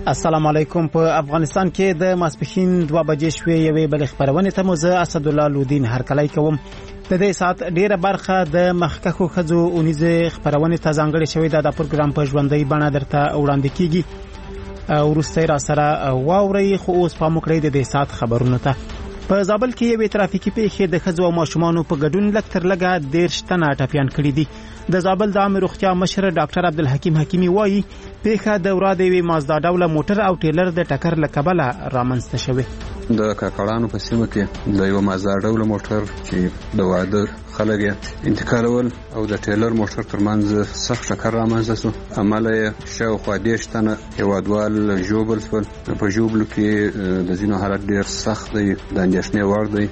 السلام علیکم. په افغانستان کې د ماسپښین 2 بجې شوې یوې بل خبرونه ته مزه اسد الله لودین هرکلی کوم. د دې سات ډیره برخه د مخکخو خزو اونیزه خبرونه ته ځانګړې شوې ده. د پروګرام په ژوندۍ بڼه درته وړاندې کیږي. ورسته را سره واوري خو اوس په مکړې د دې سات خبرونه ته. په زابل کې یوې ترافیکي پیښې د خزو او ماشومانو په ګډون لکتر لګا 13 تنه ټپيان کړي دي. د زابل د عامه روغتیا مشر ډاکټر عبدالحکیم حکیمی وایي پیښه د وراده وی مازدا ډوله موټر او ټیلر د ټکر لکبله رامنځته شوه. د کاکړانو په سیمه کې د یو مازدا ډوله موټر چې د واده خلک انتقالول او د ټیلر موټر ترمنځ سخت ټکر رامنځته شو. عمله شاوخوا 10 تنه هیوادوال ژوبل شول. په ژوبلو کې د ځینو حالت ډیر سخت دی، د اندېښنې وړ دی.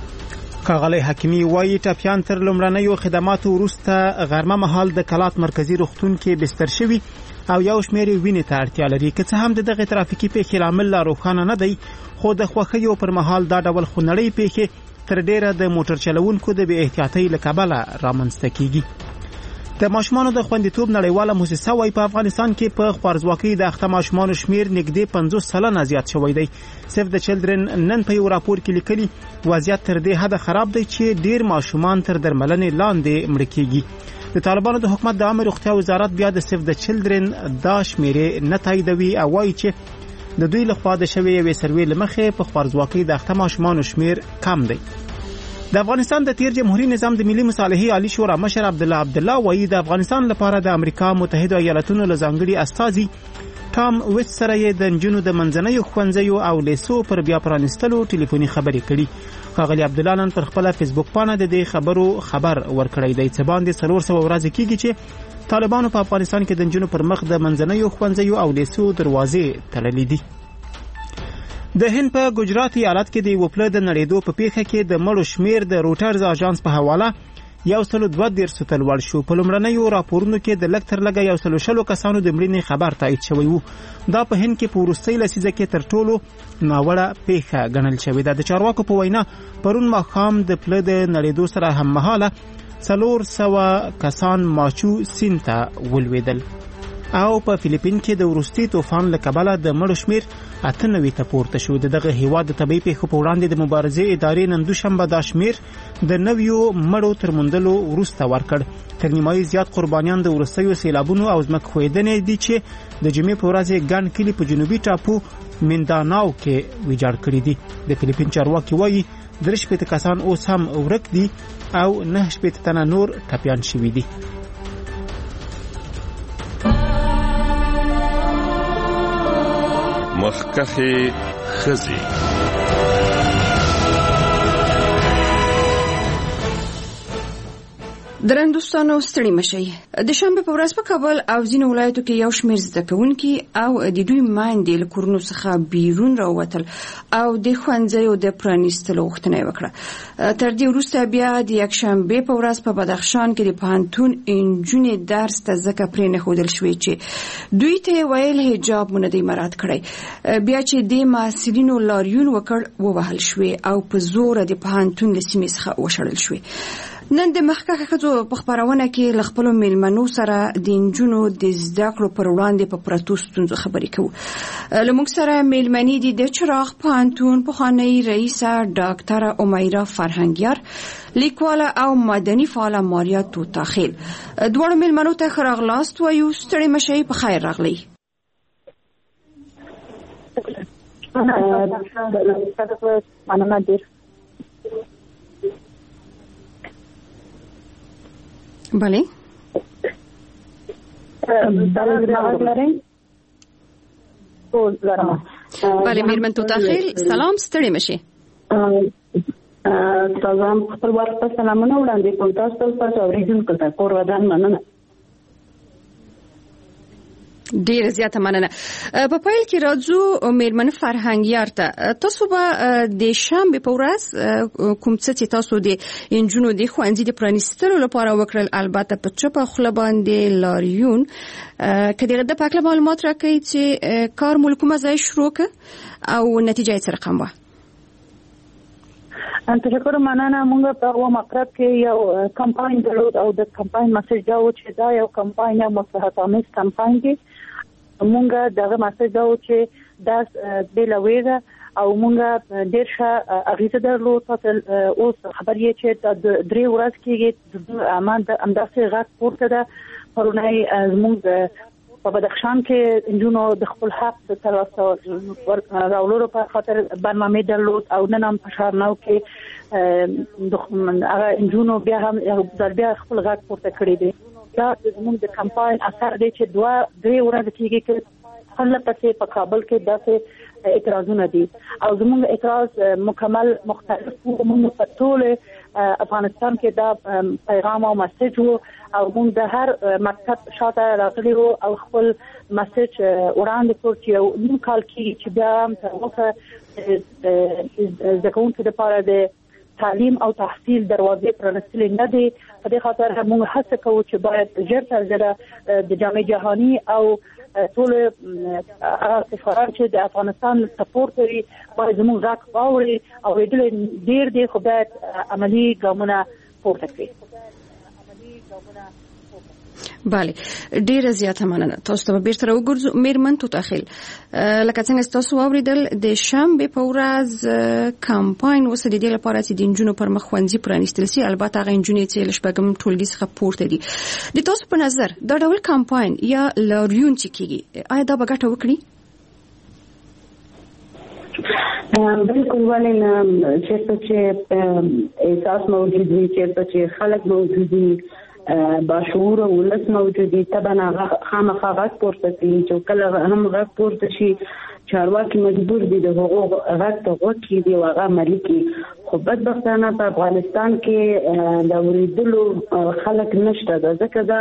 ښاغلی حکیمی وایي ټپیان تر لومړنیو خدماتو وروسته غرمه مهال د کلات مرکزی روغتون کې بستر شوي او یو شمېر وینې ته اړتیا لري. که څه هم د دغه ترافیکي پیښې لامل لا روښانه نه دی، خو د خوښیو پر مهال دا ډول خونړۍ پیښې تر ډیره د موټر چلوونکو د بې احتیاطۍ له کبله رامنځته کیږي. د ماشومانو د خوندیتوب نړیواله موسسه وايي په افغانستان کې په خوارزواکۍ د اخته ماشومانو شمیر نږدې 50% زیات شوی دی. سیف د چلډرن نن په یو راپور کې لیکلي وضعیت تر دې حد خراب دی چې ډیر ماشومان تر درملنې لاندې مړ کیږي. د طالبانو د حکومت د عامه روغتیا وزارت بیا د سیف د چلډرن دا شمیرې نه تاییدوي او وایي چې د دوی لخوا د شوی یوې سروې لمخې په خوارزواکۍ د اخته ماشومانو شمیر کم دی. د افغانستان د تیر جمهوریت نظام د ملي مصالحې عالی شورا مشر عبدالله وایي د افغانستان لپاره د امریکا متحده ایالاتونو له ځانګړي استازي ټام ویټ سره یې د نجونو د منځنیو ښوونځیو او لیسو پر بیا پرانستلو ټلیفوني خبرې کړي. ښاغلي عبدالله نن پر خپل فیسبوک پاڼه د دې خبرو خبر ورکړی دی چې باندې 400 ورځې کېږي چې طالبانو په افغانستان کې د نجونو پر مخ د منځنیو ښوونځیو او لیسو دروازې تړلې دي. د هند په ګجرات ایالت کې د یو پله د نړېدو په پیښه کې د مړو شمیر د روټرز اژانس په حواله 102 ته لوړ شو. په لومړنیو راپورونو کې د لکتر لګا 160 کسانو د مړینې خبر تایید شوی وو. دا په هند کې په وروستۍ لسیزه کې تر ټولو ناوړه پیښه ګڼل شوې ده. د چارواکو په وینا پرون ماښام د پله د نړېدو سره هم مهاله 400 کسان ماچو سیند ته ولوېدل. او په فلیپین کې د وروستي طوفان له کبله د مړو شمیر 98 ته پورته شو. دغه هیواد د طبي پیښو په وړاندې د مبارزې ادارې نن دوشنبه دا شمیر د 90 مړو تر موندلو وروسته ورکړ. تر نیمایي زیات قربانیان د وروستیو سیلابونو او ځمکه ښویدنې دي چې د جمعې په ورځ ګڼ کلي په جنوبي ټاپو منداناو کې ویجاړ کړي دي. د فلیپین چارواکي وایي 3 کسان اوس هم ورک دي او 9 تنه نور ټپیان شوي دي. مخکخي خزي درندوستانو ستړي مشي. د شنبه په ورځ په کابل او ځینو ولایتو کې یو شمېر زده کوونکي او د دوی ماندې له کورونو څخه بیرون راووتل او د ښوونځیو د پرانیستلو غوښتنه وکړه. تر دې وروسته بیا د یکشنبه په ورځ په بدخشان کې د پوهنتون انجونې درس ته ځکه پرې نه ښودل شوې چې دوی ته ویل حجاب مو نه دی مراعات کړی. بیا چې د محصلینو لاریون وکړ ووهل شوې او په زور د پوهنتون له سیمې څخه وشړل شوې. نن د مخکخه خزو په خبرونه کې ل خپل میلمنو سره د انجونو د زده کړو پر وړاندې په پرتو ستونزو خبرې کوو. لمونږ سره میلمنې دي د چراغ پوهنتون پخوانی رئیسه ډاکټره امیرا فرهنګیار، لیکواله او مدني فعاله ماریا توتاخیل. دواړو میلمنو ته ښه راغلاست وایو. ستړي مشئ، په خیر راغلی. بله بله میرمن توتاخیل، سلام، ستړي مشئ. تاسو خپل ورته سلامونه وړاندې کوم. تاسو ته اوریدونکو ته کور ودان مننه. ډیره زیاته مننه. په پیل کې راځو میرمن فرهنګیار ته. تاسو به د شنبه په ورځ کوم څه چې تاسو د انجونو د ښوونځي د پرانیستلو لپاره وکړل، البته په چپه خوله باندې لاریون، کله د پاکله معلومات راکړئ چې کار مو کومه ځای شروع ک او نتیجه یې څه رقم وه؟ تشکر مننه. موږ په هغه مقرب کې یو کمپاین درلود او د کمپاین مسیج دا و چې دا یو کمپاین یا مصلحت آمیز کمپاین دی مونږه دغه مسج دا و چې دا بلويره او مونږه ډیر ښه اغیزه درلود. اوس خبر یې چې د 3 ورځې کې امان د انداسه غږ پورته ده. پرونی مونږ په بدخشان کې انجونو د خپل حق د ترلاسه راولو په خاطر برنامه درلود او نن هم په شارناو کې د هغه انجونو بیا هم بیا خپل غږ پورته کړی دی. دا زموږ د کمپاین اثر دی چې 2-3 ورځې کېږي خلک په کابل کې داسې اعتراضونه دي او زموږ اعتراض مکمل مختلف موږ په ټول افغانستان کې دا پیغام او مسج وو او موږ د هر مکتب شاته راغلي وو او خپل مسج وړاندې کړ چې نو کال کې چې بیا تر اوسه د کوونکو لپاره د تعلیم او تحصیل دروازې پرانستلې نه دي. په دې خاطر موږ هڅه کوو چې باید ژر تر ژره د جامعه جهاني او ټول سفارت چې د افغانستان سپورټ کوي باید زموږ غږ واوري او ډېر دې خو باید عملی ګامونه پورته کړي. بله ډیره زیاته مننه. تاسو ته بیرته راوګرځو میرمن توتاخیل. لکه څنګه تاسو واوریدل د شنبه په ورځ کمپاین وسه د دې لپاره چې د انجونو پر مخ ښوونځي پرانیستل شي. البته هغه انجونې چې لشبګم ټولګي څخه پورته دي. د تاسو په نظر دا ډول کمپاین یا لاریون چې کیږي آیا دا به ګټه وکړي؟ بالکل ولې نه چې احساس موجود وي چې خلک موجود وي باشعور ولس موجودي طبعا خامخا غږ پورته کوي چې کله هم غږ پورته شي چارواکي مجبور دي د حقوق غږ ته غوږ کړي او هغه عملي کړي. خو بدبختانه په افغانستان کې د اوریدلو خلک نشته. ځکه دا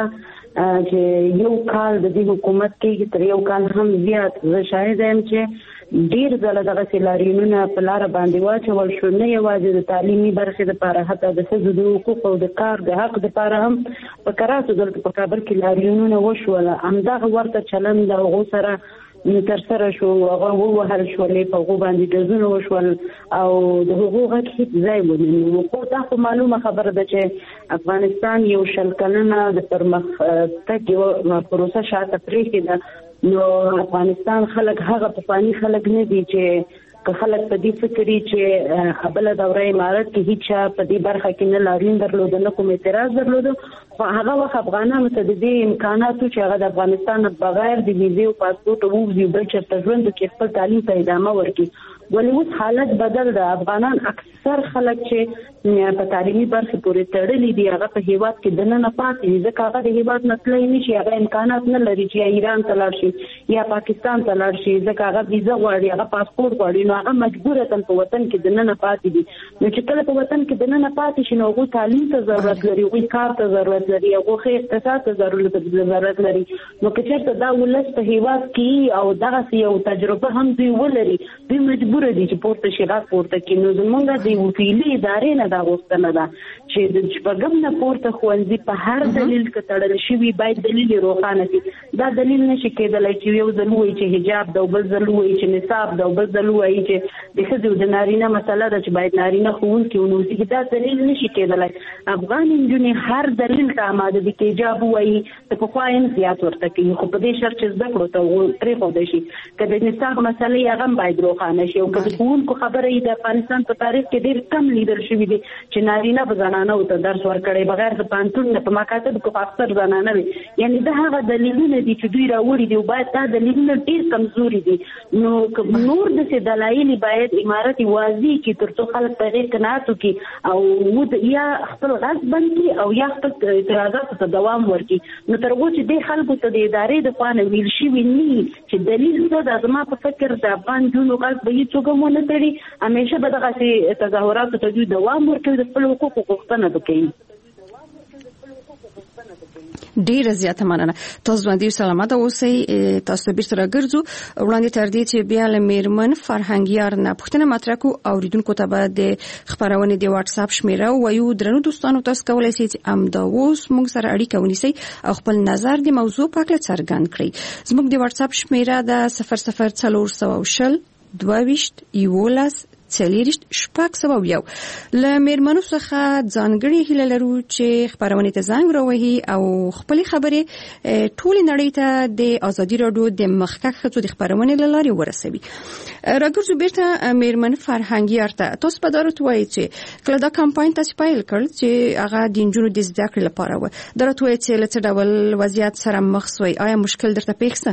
چې یو کال د دې حکومت کې تر یو کال هم زیات زه شاهد یم چې ډیر ځله دغه سیلاریونونه په لار باندې واچول شو، نه یوازې د تعلیمي برخې لپاره حتی د ښځو د حقوقو او د کار د حق لپاره هم په کراتو دلته په کابل کې لاریونونه وشول. همدغه ورته چلند د هغو سره تر سره شو، هغه ووهل شولې، په هغو باندې ګزونه وشول او د هغو غږ هیڅ ځای ونه. خو دا خو معلومه خبره ده چې افغانستان یو شل کلنه د پرمختګ یوه پروسه شاته پرېښې ده. نو افغانستان خلک هغه پخواني خلک نه دي چې که خلک په دې فکري چې بله دوره امارت کې هیڅ چا په دې برخه کې نه لاریون درلوده، نه کوم اعتراض درلوده. خو هغه وخت افغانانو ته د دې امکاناتو چې هغه د افغانستان بغیر د ویزې او پاسپورټ ووځي بل چېرته ژوند وکړي، خپل تعلیم ته ادامه ورکړي. ولې اوس حالت بدل ده. افغانان اکثر خلک چې په تعلیمي برخې پورې تړلي دي هغه په هیواد کې دننه پاتې دي، ځکه هغه د هیواد نه تللی نه شي، هغه امکانات نه لري چې یا ایران ته لاړ شي یا پاکستان ته لاړ شي، ځکه هغه ویزه غواړي، هغه پاسپورټ غواړي. نو هغه مجبورتاً په وطن کې دننه پاتې دي. نو چې کله په وطن کې دننه پاتې شي نو هغوی تعلیم ته ضرورت لري، هغوی کار ته ضرورت لري، هغوی ښه اقتصاد ته ضرورت لري. نو که چېرته دا ولس په هیواد کې او دغسې یو تجربه هم دوی ولري، دوی مجبوره دي چې پورته شي، غږ پورته کړي. نو زمونږ د یوې فعلي ادارې نه دا غوښتنه ده چې د شپږم نه پورته ښوونځي په هر دلیل که تړل شوي باید دلیل یې روښانه شي. دا دلیل نشي کېدلی چې یو ځل ووایي چې حجاب ده او بل ځل ووایي چې نصاب ده او بل ځل ووایي چې د ښځې او د نارینه مسله ده چې باید نارینه ښوونکي ونوسي. دا دلیل نشي کېدلی. افغان نجونې هر دلیل ته اماده دي که حجاب ووایي د پخوا هم زیات ورته کوي، خو په دې شرط چې زده کړو ته پرېښودی شي. که د نصاب مسلې هغه هم باید روښانه شي. او که د ښوونکو خبره یې د افغانستان په تاریخ کې ډېر کم لیدل شوي دي چې نارینه به زنانو ته درس ورکړی بغیر د پوهنتون نه، په مکاتبو کې خو اکثر زنانه وي. یعنې دا هغه دلیلونه دي چې دوی راوړي دي او باید دا دلیلونه ډېر کمزوري دي. نو نور داسې دلایل باید امارت واضح کړي تر څو خلک په هغې قناعت وکړي او یا خپل غږ بند کړي او یا خپل اعتراضاتو ته دوام ورکړي. نو تر هغو چې دې خلکو ته د ادارې د خوا نه ویل شوي نه چې دلیل څه ده، زما په فکر د افغان نجونو غږ به هېڅوک هم ونه تړي. همیشه به دغسې تظاهراتو ته دوی دوام ورکوي، د خپلو حقوقو غوښتنه به کوي. ډیره زیاته مننه. تاسو باندې سلامت اوسئ. تاسو بیرته راګرځو وړاندې تر دې چې بیا له میرمن فرهنګیار نه پوښتنه مطرح کوو. اوریدونکو ته به د خبرونې د واتس اپ شمیره وایو. درنو دوستانو، تاسو کولی شئ چې امدا اوس موږ سره اړیکه ونیسئ او خپل نظر د موضوع په اړه څرګند کړئ. زموږ د واتس اپ شمیره ده 004020 11 له میرمنو څخه ځانګړي هیله لرو چې خبرونه ته زنګ راوهي او خپل خبرې ټول نړۍ ته د ازادي راډیو د مخکښ ښځو د خبرونې له لارې ورسوي. راګرځو بیرته میرمن فرهنګیار ته. تاسو په دارو توای چې کله دا کمپاین تاسو پیل کړ چې هغه د نجونو د زده کړې لپاره و. درته وای چې له څه ډول وضعیت سره مخ شوي؟ آیا مشکل درته پیښ څه؟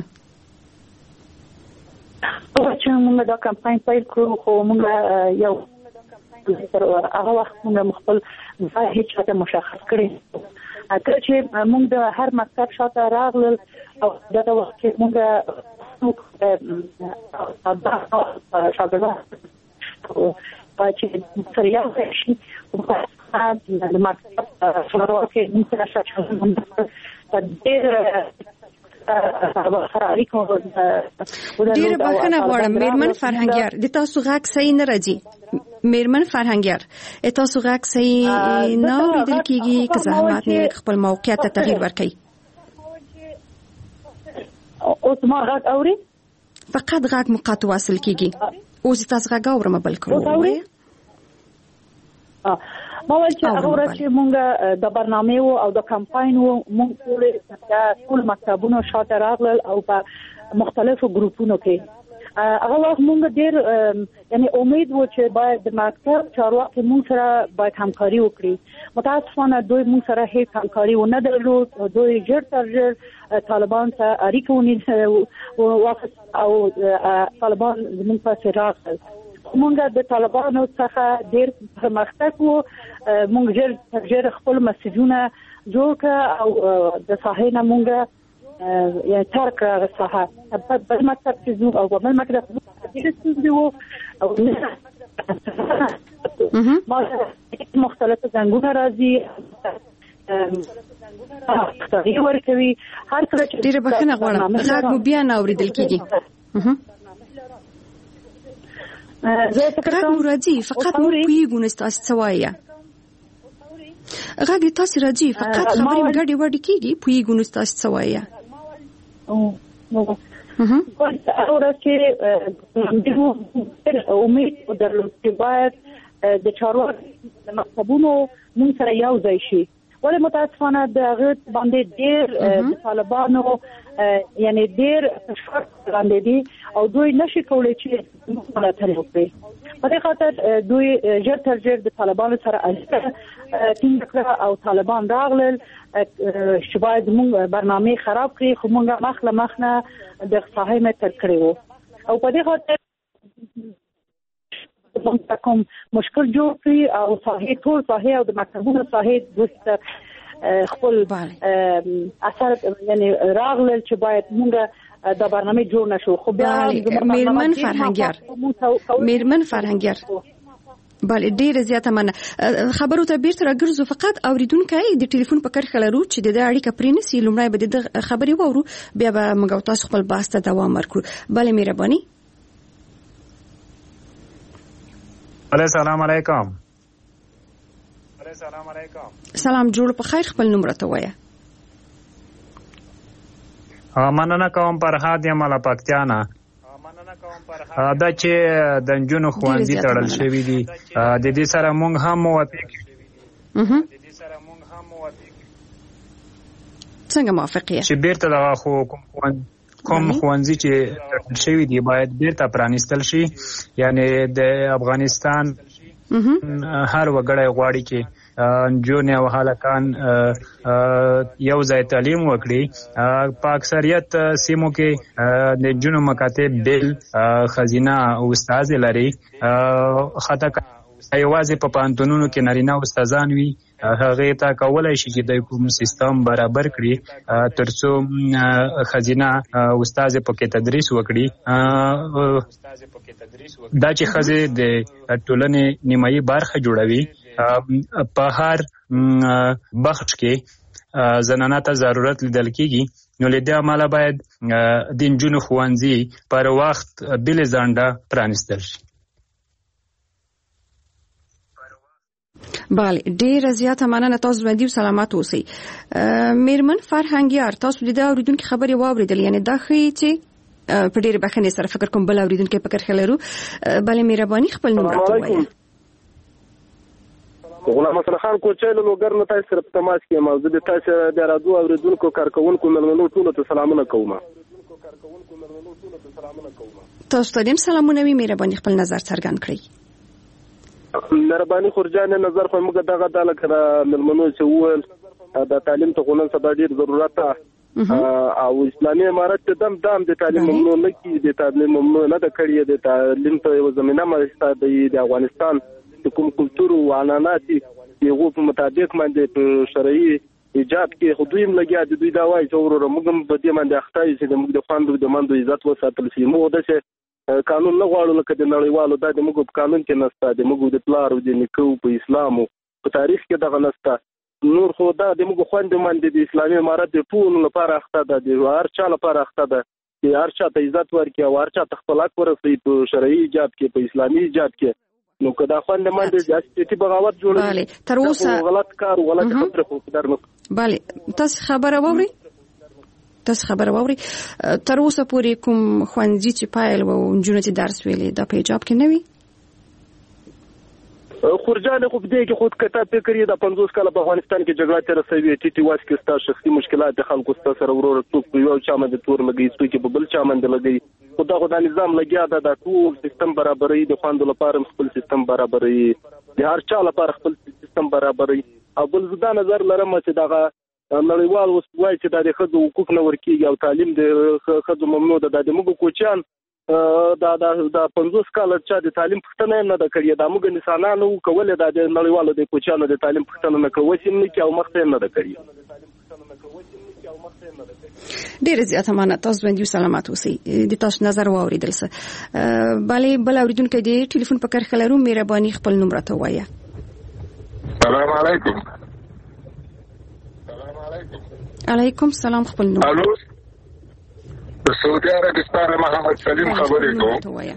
چې موږ دا کمپاین پیل کړو خو موږ یو هغه وخت موږ خپل ځای هیڅ څه مشخص کړی. کله چې موږ د هر مکتب شاته راغلل او دا وخت چې موږ شاګردان چې سریال شي د مکتب شروع کې موږ سره شاګردان ډېر ډیره بخښنه غواړم میرمن فرهنګیار، د تاسو غږ صحیح نه راځي. میرمن فرهنګیار تاسو غږ صحیح نه اوریدل کیږي، که زحمت نه خپل موقعیت ته تغییر ورکړئ. اوس ما غږ اوري؟ فقط غږ مقطع واصل کیږي. اوس تاسو غږ اورم بل کوم. ما ویل چې هغه ورځ چې مونږ د برنامه او د کمپاین مونږ ټول مکتبونو شاته راغلل او په مختلفو ګروپونو کې هغه وخت مونږ ډېر یعنی امید و چې باید د مکتب چارواکي مونږ سره باید همکاري وکړي. متاسفانه دوی مونږ سره هیڅ همکاري ونه درلود. دوی ژر تر ژر طالبان ته اړیکه ونیسه او طالبان زموږ پسې راغلل. مونږ د طالبانو څخه ډېر پرمختګ وو. مونږ ژر خپل مسجونه جوړ کړ او د ساحې نه مونږ یعنی ترک هغه ساحه بل مکتب چې زو او بل مکتب ډېر ستونزې وو او ما مختلف زنګونه راځي تغییر ورکوي. هر کله چې ډېر بخښنه غواړم غږ مو بیا نه اوریدل کیږي. غږ مو راځي فقط مو پیګو نستاس څوایا. غږ تاسو راځي فقط خبرې ګډې وډې کیږي پیګو نستاس څوایا. اور چې امید درلود چې باید د چارواکو مکتبونو مون سره یو ځای شي. ولې متاسفانه د هغه باندې ډېر د طالبانو یعنی ډېر فشار باندې دي او دوی نشي کولای چې ملاتړ وکړي. په دې خاطر دوی ژر تر ژر د طالبانو سره اړیکه ټینګ کړه او طالبان راغلل چې باید موږ برنامه خراب کړي، خو موږ مخله د صحه متر کړو او په دې خاطر کوم مشکل جوړ کړی او صحه ټول صحه او د مکتبونو صحه دوست خپل اثر یعنی راغلل چې باید موږ دا برنامه جوړ نشو. خو بیا میرمن فرهنګیار بله ډیره زیاته مننه. خبرو ته بیرته راګرځو. فقط اوریدونکو د ټلیفون په کرښه لرو چې د اړیکه پرینسي لومړی به د خبرې وورو بیا به موږ تاسو خپل بحث ته دوام ورکړو. بله مهرباني. السلام علیکم. سلام جوړ په خیر. خپل نوم راته وایه. مننه کوم فرهاد یم له پکتیانه. دا چې د نجونو ښوونځي تړل شوي دي د دې سره مونږ هم موافق یو. څنګه موافق یې چې بیرته دغه کوم ښوونځي چې تړل شوي دي باید بیرته پرانیستل شي. یعنی د افغانستان هر وګړی غواړي چې نجونې او هلکان یو ځای تعلیم وکړي. په اکثریت سیمو کې د نجونو مکاتب بیل خزینه او استاد لري. خطا یوازې په پوهنتونونو کې نارینه استادان وي. هغه ته کولای شي چې د کوم سیستم برابر کړي ترڅو خزینه استاد پکې تدریس وکړي. دا چې ښځې د ټولنې نیمایي برخه جوړوي. په هر بخش کې زنانه ته ضرورت لیدل کیږي. نو له دې امله باید د نجونو ښوونځي پر وخت بل ځانډه پرانیستل شي. بله ډیره زیاته مننه. تاسو ژوندي او سلامت اوسئ. میرمن فرهنګیار تاسو د اوریدونکو خبرې واوریدل. یعنی دا ښیي چې په ډېر بخښنې سره فکر کوم بل اوریدونکو په کرخه لرو. بلې مهرباني خپل نوم راته ووایه. غلام حسن خان کوچې له لوګر نه تاسو سره په تماس کې موضوع د تاسو د راډیو اوریدونکو کارکونکو ملمنو ټول ته سلامونه کوم. تاسو ته هم سلامونه وي. مهرباني خپل نظر څرګند کړئ. مهرباني خورجان نظر خو موږ دغه د لکه ملمنو چې وول د تعلیم ته غونډه سبا ډیر ضرورت او اسلامي امارت دم د تعلیم ممنوع نه کی د تعلیم ممنوع نه د کړی د تعلیم ته یو زمينه مشته د افغانستان د کوم کلچر او عنعنات یو په مطابق باندې په شرعي ایجاد کې خودیم لګیا د دوی دا وایي چې ورور موږ په دې باندې اخته چې موږ د خوندو د مندو عزت وساتل شي. موږ د قانون نه غواړو لکه د نړیوالو د موږ په قانون کې نشته، د موږ د پلار او د نیکو په اسلام او په تاریخ کې دغه نشته. نور خو دا د موږ خوند باندې د اسلامي امارت د ټول لپاره اخته ده، د هر چا لپاره اخته ده چې هر چا ته عزت ورکړي او هر چا ته خپل حق ورسوي په شرعي ایجاد کې په اسلامي ایجاد کې. نو که دا خوند باندې سیاسي بغاوت جوړوي تر اوسه غلط کار او غلط خبره خو درنه. bale تاسو خبره ووري تر اوسه پورې کوم خوندې چې پایل و جنونو چې درس ویلي دا په ایجاب کې نه وي. خورجان خو دې کې خود کته فکر یې د 50 کال په افغانستان کې جګړه تر سوي ټي واس کې ستا شخصي مشکلات د خلکو سره ورور څوک یو چا باندې تور لګي څوک په بل چا باندې لګي. خدا نظام لګیا دا ټول سیستم برابرۍ د خوندو لپاره خپل سیستم برابرۍ د هر چا لپاره خپل سیستم برابرۍ او بل زدا نظر لرم چې دغه نړیوال وسوای چې د خځو حقوق نه ورکیږي او تعلیم د خځو ممنوع ده. د موږ کوچیان دا 50 کال چې د تعلیم پښتنه نه ده کړې دا موږ انسانانو کولې د نړیوالو د کوچیانو د تعلیم پښتنه نه کوي چې نه کې او مخته نه ده کړې. ډېر زیات امانت تاسو باندې سلامات اوسئ. د تاسو نظر واوریدل څه bale بل اوریدونکو دی ټلیفون په کرخه لرو. مهرباني خپل نوم راته وایه. السلام علیکم. علیکم سلام. خپل نوم. الو د سعودي عربستان محمد سلیم خبرې کوم.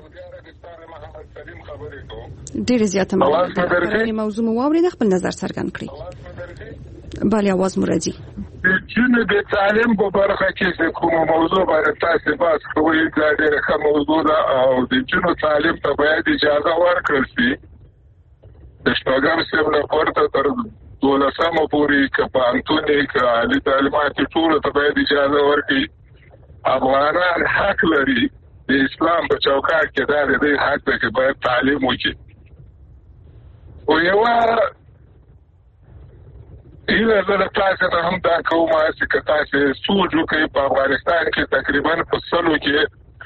ډېر زیات امانت موضوع مو واورید خپل نظر څرګند کړئ. bale आवाज مو راځي. جنو د تعلیم په برخه کې کوم موضوع باندې تاسو باندې کومه ډېره ښه موضوع ده او د جنو تعلیم ته باید اجازه ورکړل شي. د شپږم سم نه پورته تر 12مه پورې کپانتونی ک عالی تعلیمات ټول ته باید اجازه ورکړي. افغانان حق لري د اسلام په چوکاټ کې دا د حق دی چې باید تعلیم وکړي. او یو ایله زه تاسو ته هم دا کوم چې تاسو سوچ وکړئ په افغانستان کې تقریبا په سلو کې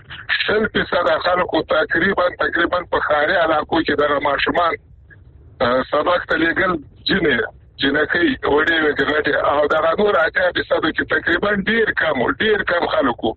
60% خلکو تقریبا په ښاري علاقو کې د ماشومان سبق ته لګل جنکۍ وړې وګړي او دا نور اته په سبب کې تقریبا ډیر کم خلکو.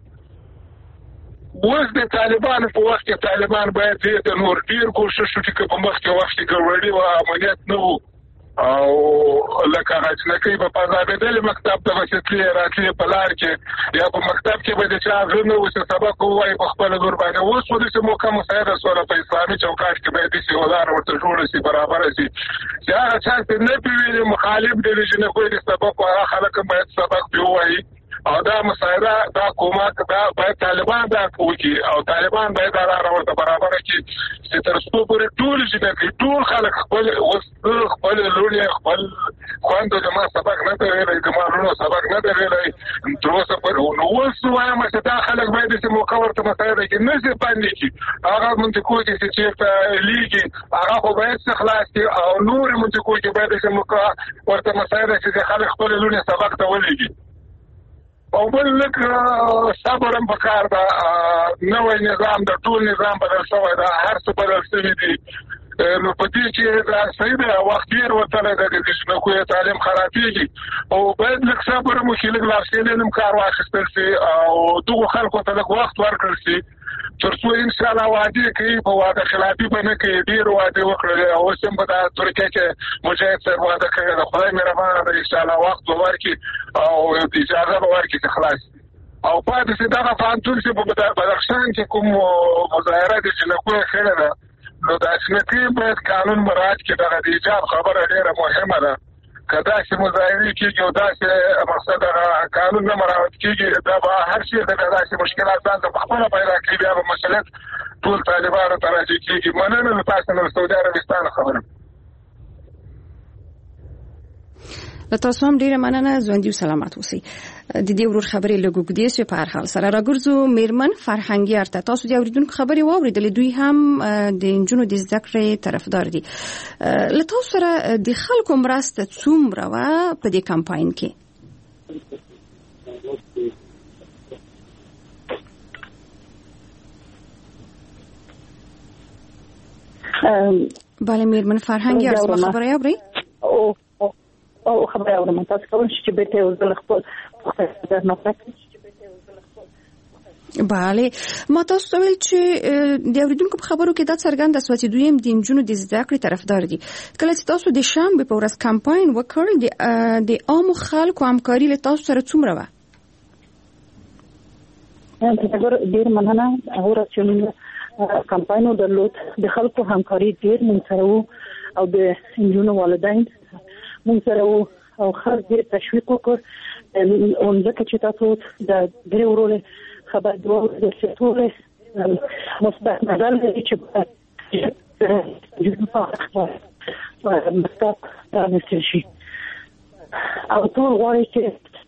اوس د طالبانو په وخت کې طالبان باید دې نور ډیر کوشش وکړي په مخ کې وخت کې ګډوډي او عملیات نه وو او لکه راځنکۍ په پازابېدل مکتب ته وسیتلې راتلې په لار کې یا په مکتب کې به د چا غنو وسه سبق وایي په خپل دور باندې. اوس په دې موقع مساعده سره په اسلامي چوکاټ کې به دې سیولار ورته جوړ شي برابر شي چې هغه څنګه نه پیوي مخالف دي چې نه کوي د سبق هغه خلک باید سبق پیوي او دا مساعده دا کومک دا باید طالبان دا کوي او طالبان باید دا ورته برابر کړي چې تر څو پورې ټول چې ټول خلک خپل لوري خپل خواندو د ما سبق نه دی ویلي د ما لورو سبق نه دی ویلي تر اوسه پورې نو اوس وایم چې دا خلک باید چې موقع ورته مساعده کې نه شي باندې کې هغه مونږ کوی چې لیګي هغه خو باید خلاص کړي او نور مونږ کوی چې باید چې موقع ورته مساعده چې خلک خپل لوري سبق ته ولېږي. او بل لک صبر هم پکار دا نوې نظام د ټول نظام بدل شوی دا هر څه بدل شوی دی. نو په دې کې دا صحیح دی وخت ډیر وته د دې کوی تعلیم خرابېږي او باید لک صبر مو کې لګ لاسلې نم کار واخیستل شي او دغه خلکو ته لږ وخت ورکړل شي تر څو ان شاء الله وعده کوي په واده خلافي باندې کې ډیر وعده وکړي او سم په ترکیه کې مجاهد سره وعده کوي د خدای مهربانه ده ان شاء الله وخت ورکړي او اجازه ورکړي چې خلاص او پاتې سي دا فانتون چې په بدخشان کې کوم مظاهره دي چې نکوي خیره ده نو د اسنتی باید قانون مراعات کړي دا د ایجاب خبره ډیره مهمه ده کدا چې مظاهره کیږي او دا چې مقصد قانون نه مراعات کیږي دا به هر شي دغه مشکلات ځان په خپل پیدا کوي بیا به مسله ټول طالبانو ته راځي کیږي مننه تاسو نو سعودي عربستان خبره تاسو هم ډیره مننه ژوندۍ او سلامت اوسئ د دې ورور خبرې لګوګدې چې په هر حال سره راګرځو میرمن فرهنګي ارته تاسو د اوریدونکو خبرې واوریدلې دوی هم د انجونو د زده کړې طرفدار دي له تاسو سره د خلکو مرسته څومره و په دې کمپاین کې بله میرمن فرهنګي ارته خبرې اورئ او خبره اورم تاسو کوم چې به ته وزل خپل نه پاتې بله ما تاسو ویل چې د اوریدونکو په خبرو کې د څرګند اساسي دویم د انجونو د زده کړې طرفدار دي کله چې تاسو د شنبه په ورځ کمپاین وکړ د عام خلکو همکاري له تاسو سره څومره و ډیر مننه هغه چې کمپاین درلود د خلکو همکاري ډیر مون سره او د انجونو والدین مون سره او خلک ډېر تشویق وکړ او ځکه چې تاسو د درې ورو خبر دوه د ټول مثبت نظر لري چې مستقبل رانیول شي او ټول غواړي چې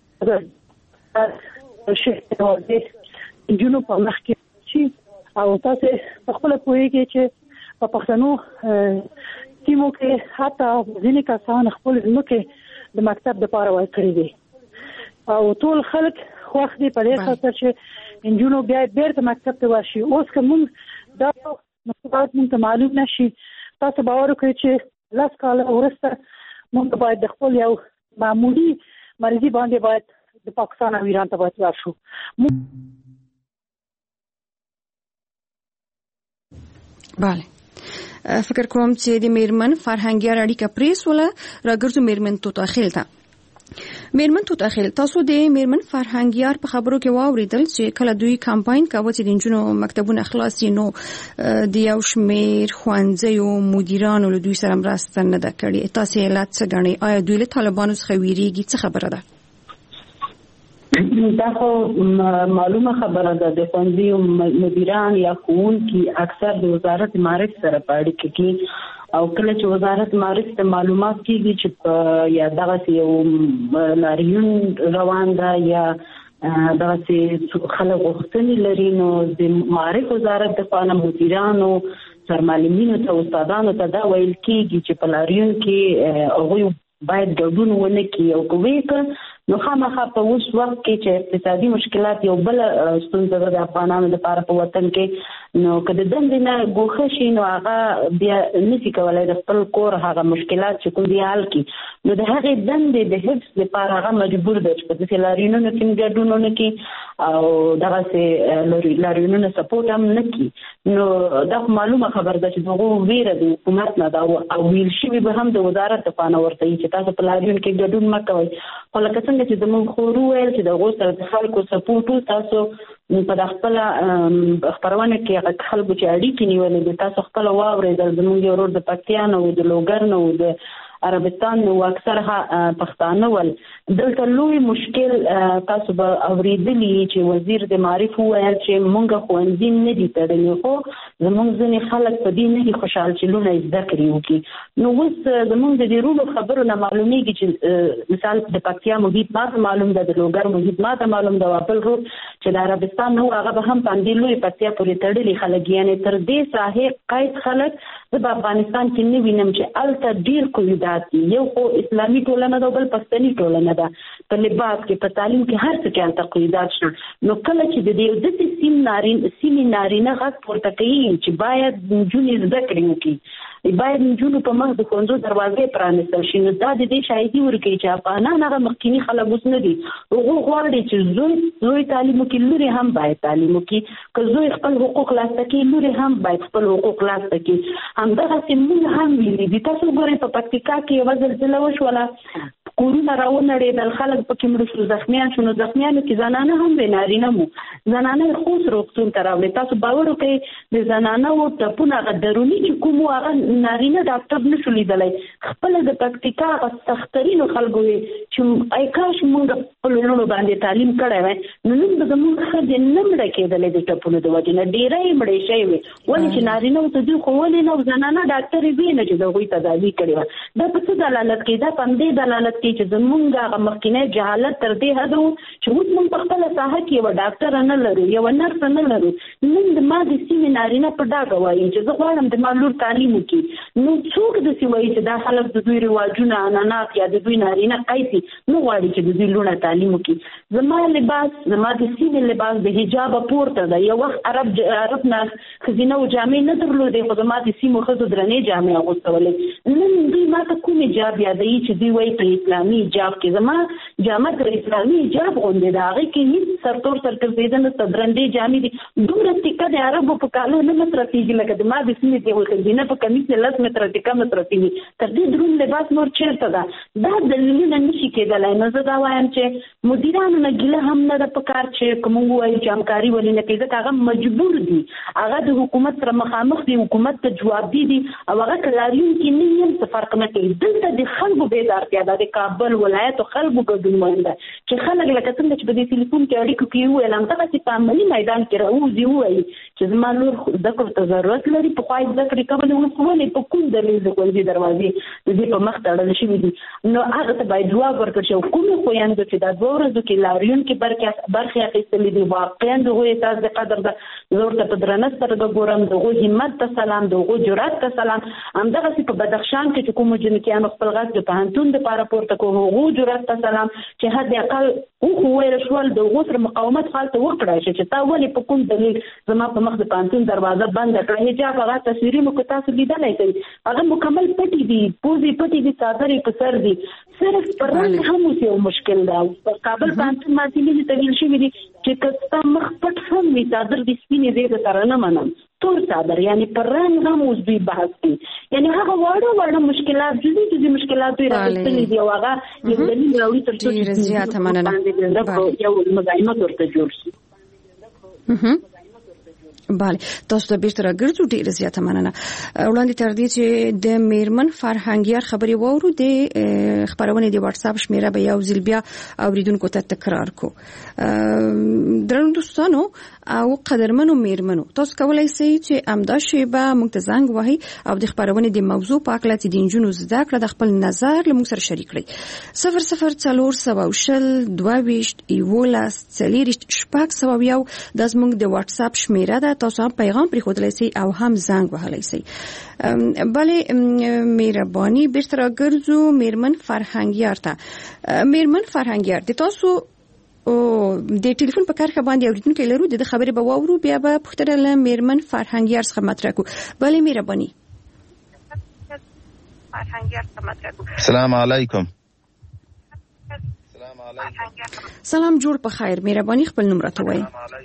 شي د انجونو په مخ کې شي او تاسو خپل پوهیږئ چې په پښتنو تیمو کې حتی ځینې کسان خپل ځمکې د مکتب لپاره ورکړي دي او ټول خلک خوښ دي په دې خاطر چې انجونو بیا بیرته مکتب ته ورشي اوس که موږ دا مسؤلیت موږ ته معلوم نشي تاسو باور وکړئ چې 10 کاله وروسته موږ باید د خپل یو معمولی مرضی باندې باید د پاکستان او ایران ته باید ورشو بله فکر کوم چې د میرمن فرهنګي اړیکه پریس ولا راګرځو میرمن توتاخیل ته میرمن توتاخیل تاسو د میرمن فرهنګیار په خبرو کې واوریدل چې کله دوی کمپاین کاوه چې د انجونو مکتبونه خلاصي نو د یو شمیر ښوونځیو مدیرانو له دوی سره مرسته نه ده کړې تاسو علت څه ګڼئ آیا دوی له طالبانو څخه ویریږي څه خبره ده دا خو معلومه خبره ده د ښوونځي مدیران یا ښوونکي اکثر د وزارت معارف سره په اړیکه کې او کله چې وزارت معارف ته معلومات کیږي چې یا دغه یو لاریون روان ده یا دغه خلک غوښتنې لري نو د معارف وزارت د خوا نه مدیرانو سرمعلمینو ته استادانو ته دا ویل کیږي چې په لاریون کې هغوی باید ګډون ونه کړي او کوي نو خامخا په اوس وخت کې چې اقتصادي مشکلات یو بل ستونزه ده د افغانانو لپاره په وطن کې نو کله د دندې نه ګوښه شي نو هغه بیا نشي کولای د خپل کور هغه مشکلات چې کوم دی حل کړي نو د هغې دندې د حفظ لپاره هغه مجبور دی چې په داسې لاریونونو کې ګډون ونه کړي او دغسې لاریونونه سپورټ هم نه کړي نو دا معلومه خبره ده چې دغه ویره د حکومت نه ده او ویل شوي به هم د وزارت د خوا نه ورته وي چې تاسو په لاریون کې ګډون مه کوئ خو لکه څنګه چې زموږ خور وویل چې د هغو سره د خلکو سپورټ تاسو په خپله خپرونه کې خلکو چې اړیکې نیولې دي تاسو خپله واورېدل زموږ یو ورور د پکتیا نه و د لوګر نه و د عربستان نو اکثر پښتانه ول دلته لوی مشکل تاسو به اوریدلی چې وزیر د معارف وویل چې مونږ ښوونځي نه دي تړلي خو زموږ ځینې خلک په دې نه دي خوشحال چې لونه زده کړي وکړي نو اوس زموږ د دې ټولو خبرو نه معلومیږي چې مثال د پکتیا محیط ماته معلوم ده د لوګر محیط ماته معلوم ده بل روډ چې د عربستان نو هغه به هم باندې لوی پکتیا پورې تړلي خلک یعنې تر دې ساحې قید خلک په افغانستان کې نه وینم چې الته ډیر کوي یو خو اسلامي ټولنه ده بل پښتني ټولنه ده په لباس کې په تعلیم کې هر څه کې تقویدات شته نو کله چې د دې د سیمینارینه غږ پورته کوي چې باید جونې زده کړي وکړي باید نجونو په مخ د ښوونځو دروازې پرانیستل شي نو دا د دې شاهدي ورکوي چې افغانان هغه مخکیني خلک اوس نه دي هغوی غواړي چې زوی تعلیم وکړي لورې هم باید تعلیم وکړي که زوی خپل حقوق لاسته کړي لورې هم باید خپل حقوق لاسته کړي همدغسې موږ هم ویلي دي تاسو ګورئ په پکتیکا کې یوه زلزله وشوله کورونه راونړېدل، خلک پکې مړه شو، زخمیان شو. نو زخمیانو کې زنانه هم وې، نارینه مو. زنانه خوست روغتون ته راوړې. تاسو باور وکړئ د زنانو ټپونه هغه دروني چې کوم هغه نارینه ډاکټر نشو لیدلی. خپله د پکتیکا هغه سخترینو خلکو وې چې ای کاش موږ خپلو لوڼو باندې تعلیم کړی وای، نو نن به زموږ ښځې نه مړه کېدلې د ټپونو د وجې نه، ډېره یې مړې شوې وې. ولې چې نارینه ته دوی خو ولې نه زنانه ډاکټرې وې نه چې د هغوی تداوي کړې وه. دا په څه دلالت کوي؟ دا په همدې دلالت کوي چې زموږ هغه مخکینی جهالت تر دې حده و چې اوس موږ په خپله ساحه کې یوه ډاکټره نه لرو، یوه نرس نه لرو. نن د ما د سیمې نارینه په ډاګه وایي چې زه غواړم د ما لور تعلیم وکړي. نو څوک داسې وایي چې دا خلک د دوی رواجونه عنعنات یا د دوی نارینه قیسي نه غواړي چې د دوی لوڼه تعلیم وکړي. زما لباس، زما د سیمې لباس د حجابه پورته ده. یو وخت عرب نه ښځینه و جامې نه درلودې، خو زما د سیمو ښځو درنې جامې اغوستولې. نن دوی ما ته کوم حجاب یادوي چې دوی وایي په اسلامي حجاب کې؟ زما جامه تر اسلامي حجاب غوندې ده، هغې کې هېڅ سرتور سرګرځېده نشته، درندې جامې دي. دومره ټیکه د عربو په کالو نه مصرفېږي لکه د ما د سیمې د یوې ښځینه په کمیس نه 10 متره ټیکه مصرفېږي. تر دې دروند لباس نور چېرته ده؟ دا دلیلونه نشي کېدلی. نو زه دا وایم چې مدیرانو نه ګیله هم نه ده پکار چې که موږ ووایو چې همکاري ولې نه کوي، ځکه هغه مجبور دي، هغه د حکومت سره مخامخ دي، حکومت ته جوابدي دي او هغه که لاریونکي نه وي هم څه فرق نه کوي. دلته د خلکو بیدارتیا ده، د کابل ولایتو خلکو ګډون مهم ده چې خلک لکه څنګه چې په دې ټلیفون کې اړیکو کې وویل همدغسې په عملي میدان کې راوځي ووایي چې زما لور زده کړو ته ضرورت لري، پخوا یې زده کړې کولې اوس ولې په کوم دلیل د ښوونځي دروازې د دې په مخ تړل شوي دي. نو هغه ته باید ځواب ورکړل شي. کومې خویندو چې دا 2 ورځو کې لاریون کې برخې اخیستلې دي، واقعا د هغوی احساس د قدر ده. زه ورته په درنه سترګه ګورم، د هغوی همت ته سلام، د هغوی جرأت ته سلام. همدغسې په بدخشان کې چې کومو جنکیانو خپل غږ د پوهنتون دپاره پورته کړو، هغوی جرأت ته سلام چې حد اقل وویل شول د هغو سره مقاومت هلته وکړی شي چې تا ولې په کوم دلیل زما په مخ د پوهنتون دروازه بنده کړه. حجاب هغه تصویرونه که تاسو لیدلی کوي هغه مکمل پټي دي، پوزې پټي دي، څادرې په سر دي. صرف پر رنګ هم اوس یو مشکل ده. کابل پوهنتون محصلینو ته ویل شوي دي چې که ستا مخ پټ هم وي، څادر د سپینې زیږه سره نه منم، تور څادر، یعنی پر رنګ هم اوس دوی بحث کوي. یعنی هغه واړه مشکلات، جزئي مشکلات دوی راغلي دي او هغه یو دلیل راوړي تر څو یو مزاحمت ورته جوړ شي. بله، تاسو ته بیرته راګرځو. ډېره زیاته مننه. وړاندې تر دې چې د میرمن فرهنګیار خبرې واورو، د خپرونې د واتساپ شمیره به یو ځل بیا اوریدونکو ته تکرار کو. درنو دوستانو او قدرمنو میرمنو، تاسو کولای شئ چې همدا شیبه موږ ته زنګ ووهئ او د خپرونې د موضوع په اړه چې د نجونو زده کړه د خپل نظر له موږ سره شریک کړئ. 00422 دا زموږ د واتساپ شمیره ده. تاسو هم پیغام پرېښودلی شئ او هم زنګ وهلی شئ. بله مهرباني، بیرته راګرځو میرمن فرهنګیار ته. میرمن فرهنګیار، د تاسو د ټلیفون په کرښه باندې اوریدونکی لرو، د خبرې به واورو، بیا به پوښتنه له میرمن فرهنګیار څخه مطرح کړو. بله مهرباني. السلام علیکم. سلام جوړ په خیر. مهرباني خپل نوم راته ووایئ.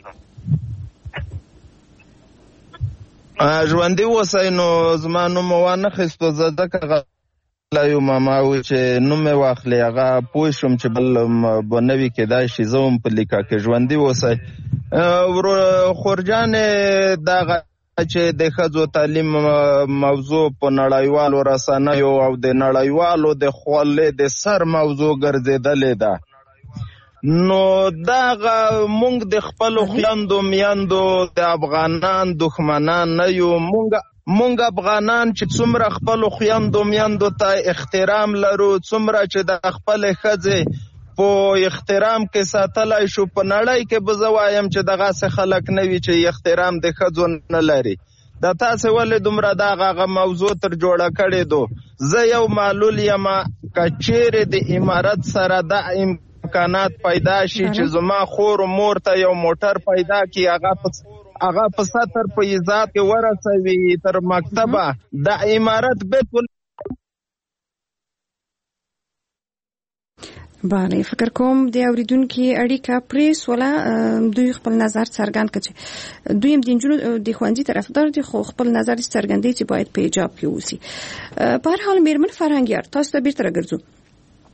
ژوندي اوسئ. نو زما نوم وانه خیستو، زه ځکه لا یو ماما و چې نوم مې واخلې هغه پوه شوم چې بل به نوي کېدای شي، زه هم په لیکه کې ژوندي اوسئ. خورجانې دغه چې د ښځو تعلیم موضوع په نړیوالو رسنیو او د نړیوالو د خولې د سر موضوع ګرځېدلې ده. نو داغه مونږ د خپلو خویندو میندو د افغانان دښمنان نه یو. مونږ افغانان چې څومره خپلو خویندو میندو ته احترام لرو، څومره چې د خپلې ښځې په احترام کې ساتلی شو، په نړۍ کې به زه وایم چې دغسې خلک نه وي چې احترام د ښځو نه لري. د تاسې ولې دومره دغه موضوع تر جوړه کړې دو؟ زه یو معلول یم، که چیرې د امارت سره د امکانات پیدا شي چې زما خور و مور ته یو موټر پیدا کی، هغه په سطر په ایزاد کې ورسوي تر مکتبه، د امارت بالکل. بله، فکر کوم د اوریدونکو اړیکه پرې سوله. دوی خپل نظر څرګند کړي. دوی هم د نجونو د ښوونځي طرفدار دي، خو خپل نظر څرګندوي چې باید په حجاب کې اوسي. په هر حال میرمن فرهنګیار، تاسو ته بیرته راګرځو.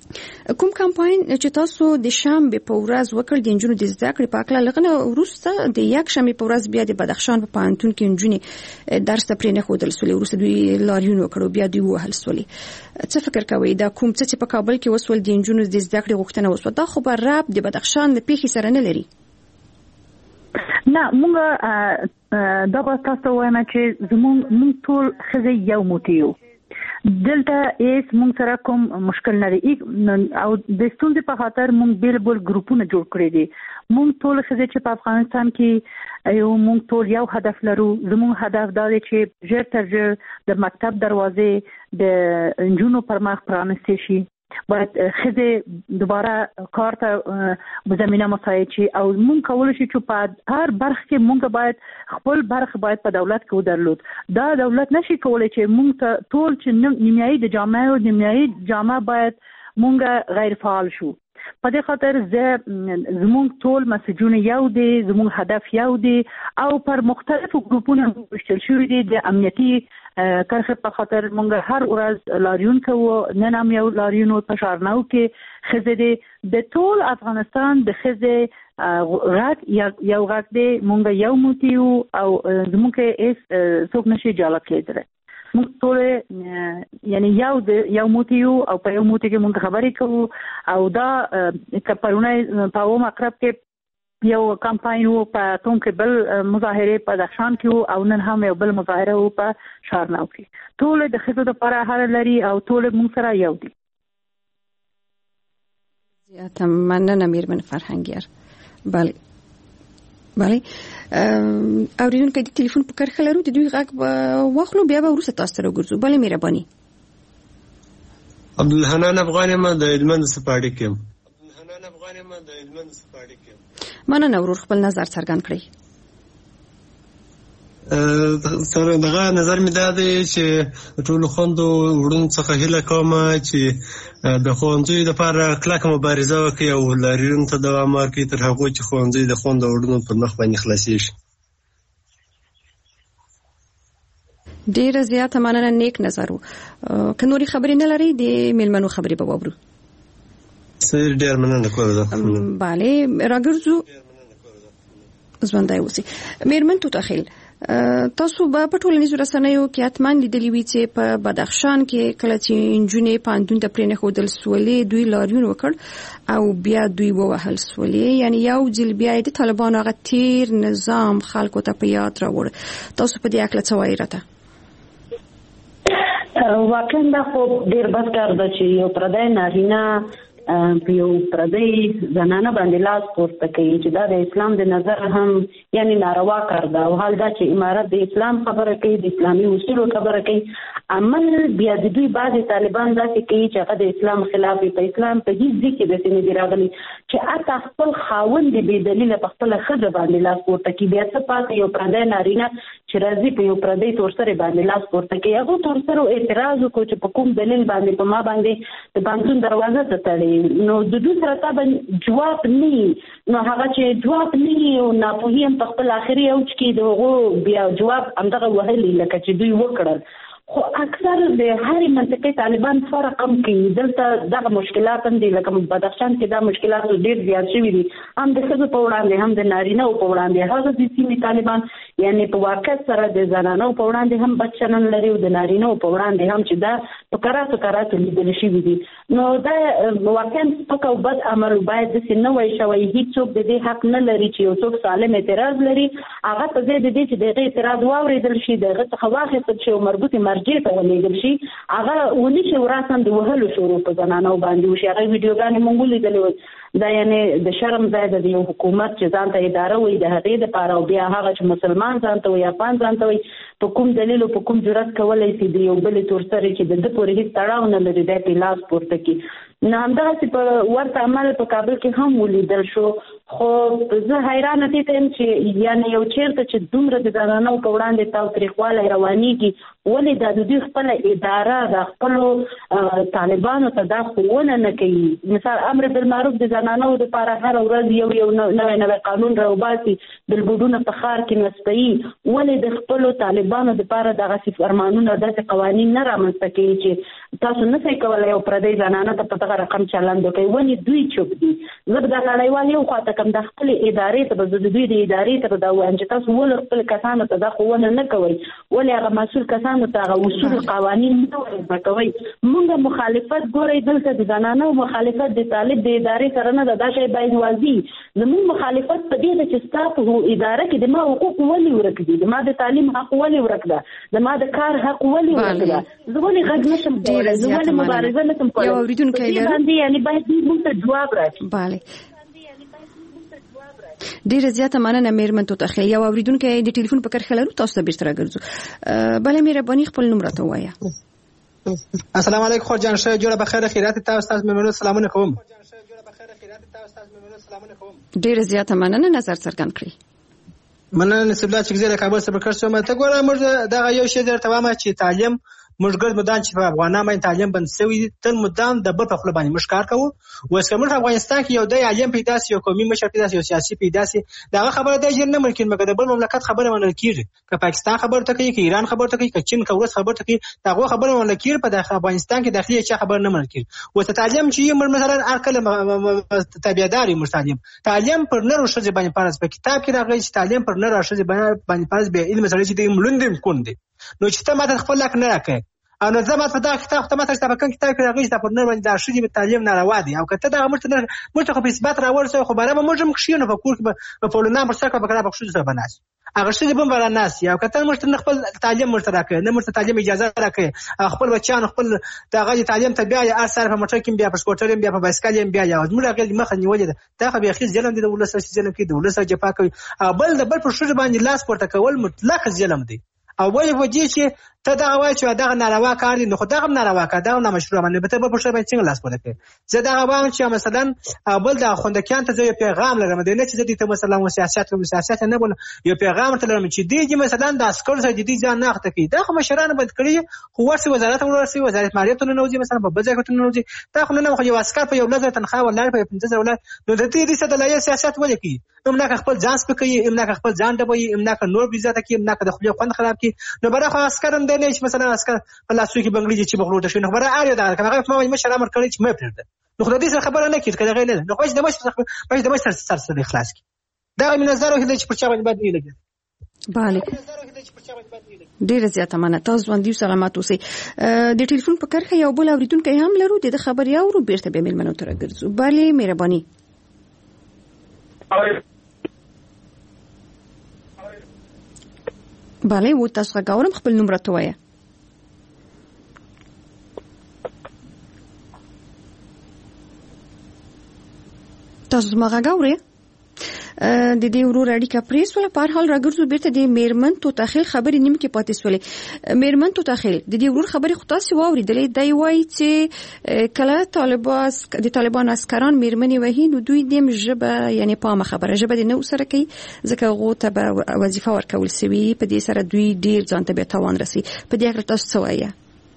کوم کمپاین چې تاسو د شنبه په ورځ وکړ د انجونو د زده کړې په اړه لغنه وروسته د یک شنبه په ورځ بیا د بدخشان په پوهنتون کې انجونې درس ته پرې نه ښودل سولې وروسته دوی لاریون وکړو بیا دوی وهل سولې څه فکر کوئ دا کوم څه چې په کابل کې وسول د انجونو د زده کړې غوښتنه وسوه دا خو به رب د بدخشان د پیښې سره نه لري نه مونږ دا به تاسو وایم چې زمونږ ټول ښځې یو موټی یو دلته ایس مونږ سره کوم مشکل نه دی او د ستونزې په خاطر مونږ بیل بل ګروپونه جوړ کړی دي مونږ ټول ښځې چې په افغانستان کې یو مونږ ټول یو هدف لرو زمونږ هدف دا دی چې ژر تر ژر د مکتب دروازې د انجونو پر مخ پرانستې شي باید ښځې دوباره کار ته زمینه مساعد شي او مونږ کولی شو چې په هر برخه کې مونږ باید خپل برخه باید په دولت کې ودرلود دا دولت نشي کولی چې مونږ ته ټول چې نیمایي د جامعه او نیمایي جامعه باید مونږ غیر فعال شو په دې خاطر زمونږ ټول مسجونه یو دي زمونږ هدف یو دي او پر مختلفو ګروپونو وشتل شوی دي د امنیتي کرخه په خاطر مونږ هر ورځ لاریون کوو نن هم یو لاریون په شارناو کې ښځې د ټول افغانستان د ښځې غږ یو غږ دی مونږ یو موټی یو او زموږ هیڅ څوک نشي جلا کېدلی مونږ ټول یعنی یو موټی یو او په یو موټی کې مونږ خبرې کوو او دا کپرونه په اوم اقرب کې یو کمپاین وو په توم کې بل مظاهره په دخشان کې او نن هم یو بل مظاهره وو په شارناو کې ټول د ښځو لپاره حل لري او ټول موږ سره یو دي زیاته مننه میرمن فرهنګیار بله اوریدونکو د ټلیفون په کرښه لرو د دوی غږ واخلو بیا به وروسته تاسو ته راګرځو بله مهرباني عبدالحنان افغان ما د هلمند څخه اړیکې یم مننه ورور خپل نظر څرګند کړئ دغه نظر مې دا دی چې ټولو خویندو وروڼو څخه هیله کوم چې د ښوونځیو لپاره کلکه مبارزه وکړي او لاریون ته دوام ورکړي تر هغو چې ښوونځي د خویندو وروڼو پر مخ باندې خلاصېږي ډیره زیاته مننه نیک نظر و که نورې خبرې نه لرئ د میلمنو خبرې به واورو ډیر مننه کوم بله راګرځو ژوندی اوسئ میرمن توتاخیل تاسو به په ټولنیزو رسنیو کې حتما لیدلي وي چې په بدخشان کې کله چې نجونې پوهنتون ته پرې نښودل سولې دوی لاریون وکړ او بیا دوی ووهل سولې یعنی یو ځل بیا د طالبانو هغه تیر نظام خلکو ته په یاد راوړ تاسو په دې هکله څه وایئ راته واقعا دا خو ډېر بد کار ده چې یو پردی نارینه په یو پردی زنانه باندې لاس پورته کوي چې دا د اسلام د نظر هم یعنی ناروا کار ده او حال دا چې امارت د اسلام خبره کوي د اسلامي اصولو خبره کوي عمل بیا د دوی بعضې طالبان داسې کوي چې هغه د اسلام خلاف په اسلام په هیڅ ځای کې داسې نه دي راغلي چې حتی خپل خاوند د بې دلیله په خپله ښځه باندې لاس پورته کوي بیا څه پاتې یو پردی نارینه چې راځي په یو پردی تورسرې باندې لاس پورته کوي هغو تورسرو اعتراض وکړو چې په کوم دلیل باندې په ما باندې د پوهنتون دروازه ته تړي نو د دوی سره تا جواب نه نو هغه چې جواب نه او ناپوهي هم په خپل آخري اوج کې د هغو بیا جواب همدغه وهلي لکه چې دوی وکړل خو اکثر د هرې منطقې طالبان فرق هم کوي دلته دغه مشکلات هم دي لکه بدخشان کې دا مشکلات ډېر زیات شوي دي هم د ښځو په وړاندې هم د نارینهو په وړاندې هغه د سیمې طالبان یعنې په واقعیت سره د زنانو په وړاندې هم بد چلند لري او د نارینهو په وړاندې هم چې دا په کراتو لیدل شوي دي نو دا واقعا سپک او بد عمل باید داسې نه وای شوی هېڅوک د دې حق نه لري چې یو څوک سالم اعتراض لري هغه په ځای د دې چې د هغې اعتراض واورېدل شي د هغه څخه واخیستل شي او مربوطې مرجع ته ولېږل شي هغه ونی چې وراسن د وهلو شروع په زنانو باندې وشي هغه ویډیوګانې موږ ولیدلې دا یعنې د شرم ځای د یو حکومت چې ځان ته اداره وایي د هغې دپاره او بیا هغه چې مسلمان ځان ته وایي افغان ځان ته وایي په کوم دلیل او په کوم جرأت کولی شي د یو بلې تورسرې چې د ده پورې هېڅ تړاو نه لري دی پرې لاس پورته کړي نو همدغسې په ورته عمل په کابل کې هم ولیدل شو خو زه حیرانه دي ته چې یعنی یو چیرته چې دومره د زنانو په وړاندې تاوتریخوالی روانېږي ولې دا د دوی خپله اداره د خپلو طالبانو ته دا ښوونه نه کوي. مثال امر بالمعروف د زنانو دپاره هره ورځ یو نوی قانون راوباسي، بلبودونه په ښار کې نصبوي، ولې د خپلو طالبانو دپاره دغسې فرمانونه داسې قوانین نه رامنځته کوي چې تاسو نه شئ کولی یو پردۍ زنانه ته په دغه رقم چلند وکړئ. ولې دوی چوپ دي؟ زه به دا نړیوال یو خواته کوم د خپلې ادارې ته به زه د دوی د ادارې ته به دا ووایم چې تاسو ولې خپل کسانو ته دا ښوونه نه کوئ، ولې هغه مسؤل کسانو ته هغه اصول قوانین نه ورزده کوئ. موږ مخالفت ګورئ دلته د زنانو مخالفت د طالب د ادارې سره نه ده، دا شی باید واضح. زموږ مخالفت په دې ده چې ستا په اداره کې د ما حقوق ولې ورک دي، د ما د تعلیم حق ولې ورک ده، د ما د کار حق ولې ورک ده، زه ولې غږ نشم کولی، زه ولې مبارزه نشم کولی. یو اورېدونکی لرو یعنې باید دوی موږ ته جواب راکړي. بله ډیره زیاته مننه میرمن توتخیل. یو اوریدونکو د ټلیفون په کرښه لرو، تاسو ته بیرته راګرځو. بله مهرباني خپل نوم راته ووایه. السلام علیکم خور جان، ښه جوړه بخیر خیرات ته استاد میمنو سلامونه کوم. ډیره زیاته مننه، نظر څرګند کړئ. مننه نصیب الله چې زه کابل څخه بکر شوم. ته ګوره موږ دغه یو شی درته وایم چې تعلیم موږ ګرد مدام چې په افغانان باندې تعلیم بند شوی تل مدام د بل په خپل باندې موږ کار کوو. اوس کوم په افغانستان کې یو د عالم پیدا سي، یو قومي مشر پیدا سي، یو سیاسي پیدا سي، دا خبره د جیر نه ممکن مګر د بل مملکت خبره منل کیږي. که پاکستان خبره ته کوي، که ایران خبره ته کوي، که چین که روس خبره ته کوي، دا خبره منل کیږي. په افغانستان کې داخلي چا خبره نه منل کیږي. اوس تعلیم چې موږ مثلا هر کله تابعداري موږ تعلیم پر نر او ښځې باندې فرض په کتاب کې راغلی چې تعلیم پر نر او ښځې باندې فرض به علم سره چې د ملوندم کون دي. نو چې ته ماته خپل لاک نه راکې او نو زما په دا کتاب ته ماته چې په کوم کتاب کې راغلی چې پر نر باندې د ښځې تعلیم ناروا دي، او کته دا موږ ته په اثبات راوړل خو باره موږ هم کښینو په کور کې په لونا پر سکه بکره په ښځې سره بناس هغه ښځې هم بل ناس او کته موږ ته خپل تعلیم موږ ته راکې، نه موږ ته تعلیم اجازه راکې، خپل بچیان خپل دغه تعلیم ته بیا یې اثر په موټر کې بیا په سکوټر بیا په بایسکل بیا یا موږ هغه مخه نیولې ده. دا خو بیا خې ظلم دي، د ولس ظلم کې د ولس جفا کوي، بل د بل پر ښځې باندې لاس پورته کول مطلق ظلم دی. او وایي وجې چې ته دغه وایي چې دغه ناروا کار دی، نو خو دغه ناروا کار دغه نامشروع عمل به ته به په ښځه باندې څنګه لاس پورته کوې. زه دغه وایم چې مثلا بل د خوندکیان ته زه یو پیغام لرم، دی نه چې زه دې ته مثلا سیاست کوم، سیاست نه بولم، یو پیغام ته لرم چې دی مثلا د عسکرو سره جدي ځان نه اخته کوي. دا خو مشرانو باید کړي، خو ورسې وزارت ورسې وزارت مالیې ته ننوځي، مثلا په بل ځای کې ننوځي. دا خو نه خو یو عسکر په یو لږه تنخواه ولاړ په 15,000 ولاړ، نو د دې څه د لایې سیاست ولې کوي؟ امناک خپل ځان سپکوي، امناک خپل ځان ډبوي، امناک نور بزاته کوي، امناک د خپل خوند خراب کوي. نو برای خو عسکر هم دی نه چې مثلا عسکر په لاسو کې بنگلې چې بغلوټه شي، نو خبره اړ ده هغه په ما مشر امر کړی چې مې پرېږده، نو خو د دې سره خبره نه کیږي کله غیر نه، نو خو د مشر سره اخلاص کی دا مې نظر او هدي چې پر چا باندې باندې لګي. بله ډیره زیاته مننه، تاسو باندې سلامات اوسئ. د ټلیفون په کرښه یو بل اوریدونکی هم لرو، د خبري اورو بیرته به ملمنو تر ګرځو. بله مهرباني. بله و تاسو غواړم خپل نوم راته وایه. تاسو زما غږ اورئ؟ د دې ورور اړیکه پریس ولا په هر حال راګرځو بیرته د میرمن توتخیل خبرې نیم کې پاتې سولې. میرمن توتخیل د دې ورور خبرې خو تاسو واورېدلې، دی وایي چې کله د طالبان عسکران میرمنې وهي نو دوی دیم ژبه یعنی پامه خبره ژبه د نو سره کوي ځکه هغو ته به وظیفه ورکول سوي، په دې سره دوی ډیر ځان ته به تاوان رسي. په دې اړه تاسو څه وایه؟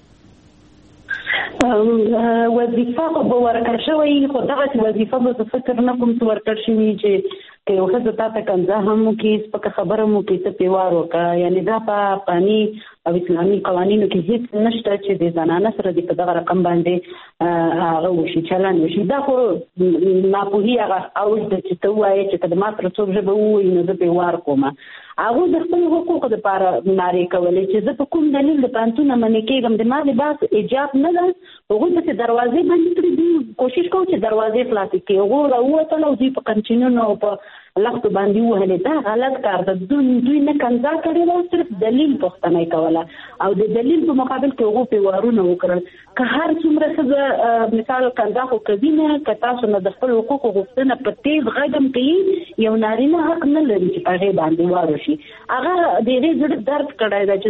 وظیفه به ورکړ شوی، خو دغه وظیفه به فکر نه کوم چې ورکړ شوی چې که یو ښځه تا ته کنځه هم وکړي، سپکه خبره هم وکړي، ته پرې وار وکړه. یعنې دا په افغاني او اسلامي قوانینو کې هېڅ نشته چې د زنانه سره دې په دغه رقم باندې هغه وشي، چلن وشي. دا خو ناپوهي هغه اوج ده چې ته ووایې چې که د ما سره څوک ژبه ووایي نو زه پرې وار کوم. هغوی د خپل حقوقو دپاره نارې کولې چې زه په کوم دلیل د پوهنتون نه منې کېږم، د ما لباس ایجاب نه ده، هغوی پسې دروازې بندې کړي دي، کوشش کوو چې دروازې خلاصې کړي. هغوی راووتل او دوی په قنچینونو او په لختو باندې ووهلې. دا غلط کار ده. دوی نه کنځا کړې ده، صرف دلیل پوښتنه یې کوله او د دلیل په مقابل کې هغوی پرې وارونه وکړل. که هر څومره ښځه مثال کنځا خو کوي نه، که تاسو نه د خپل حقوقو غوښتنه په تیز غږ هم کوي، یو نارینه حق نه لري چې په هغې باندې وار وشي. هغه د هغې زړه درد کړی ده چې زه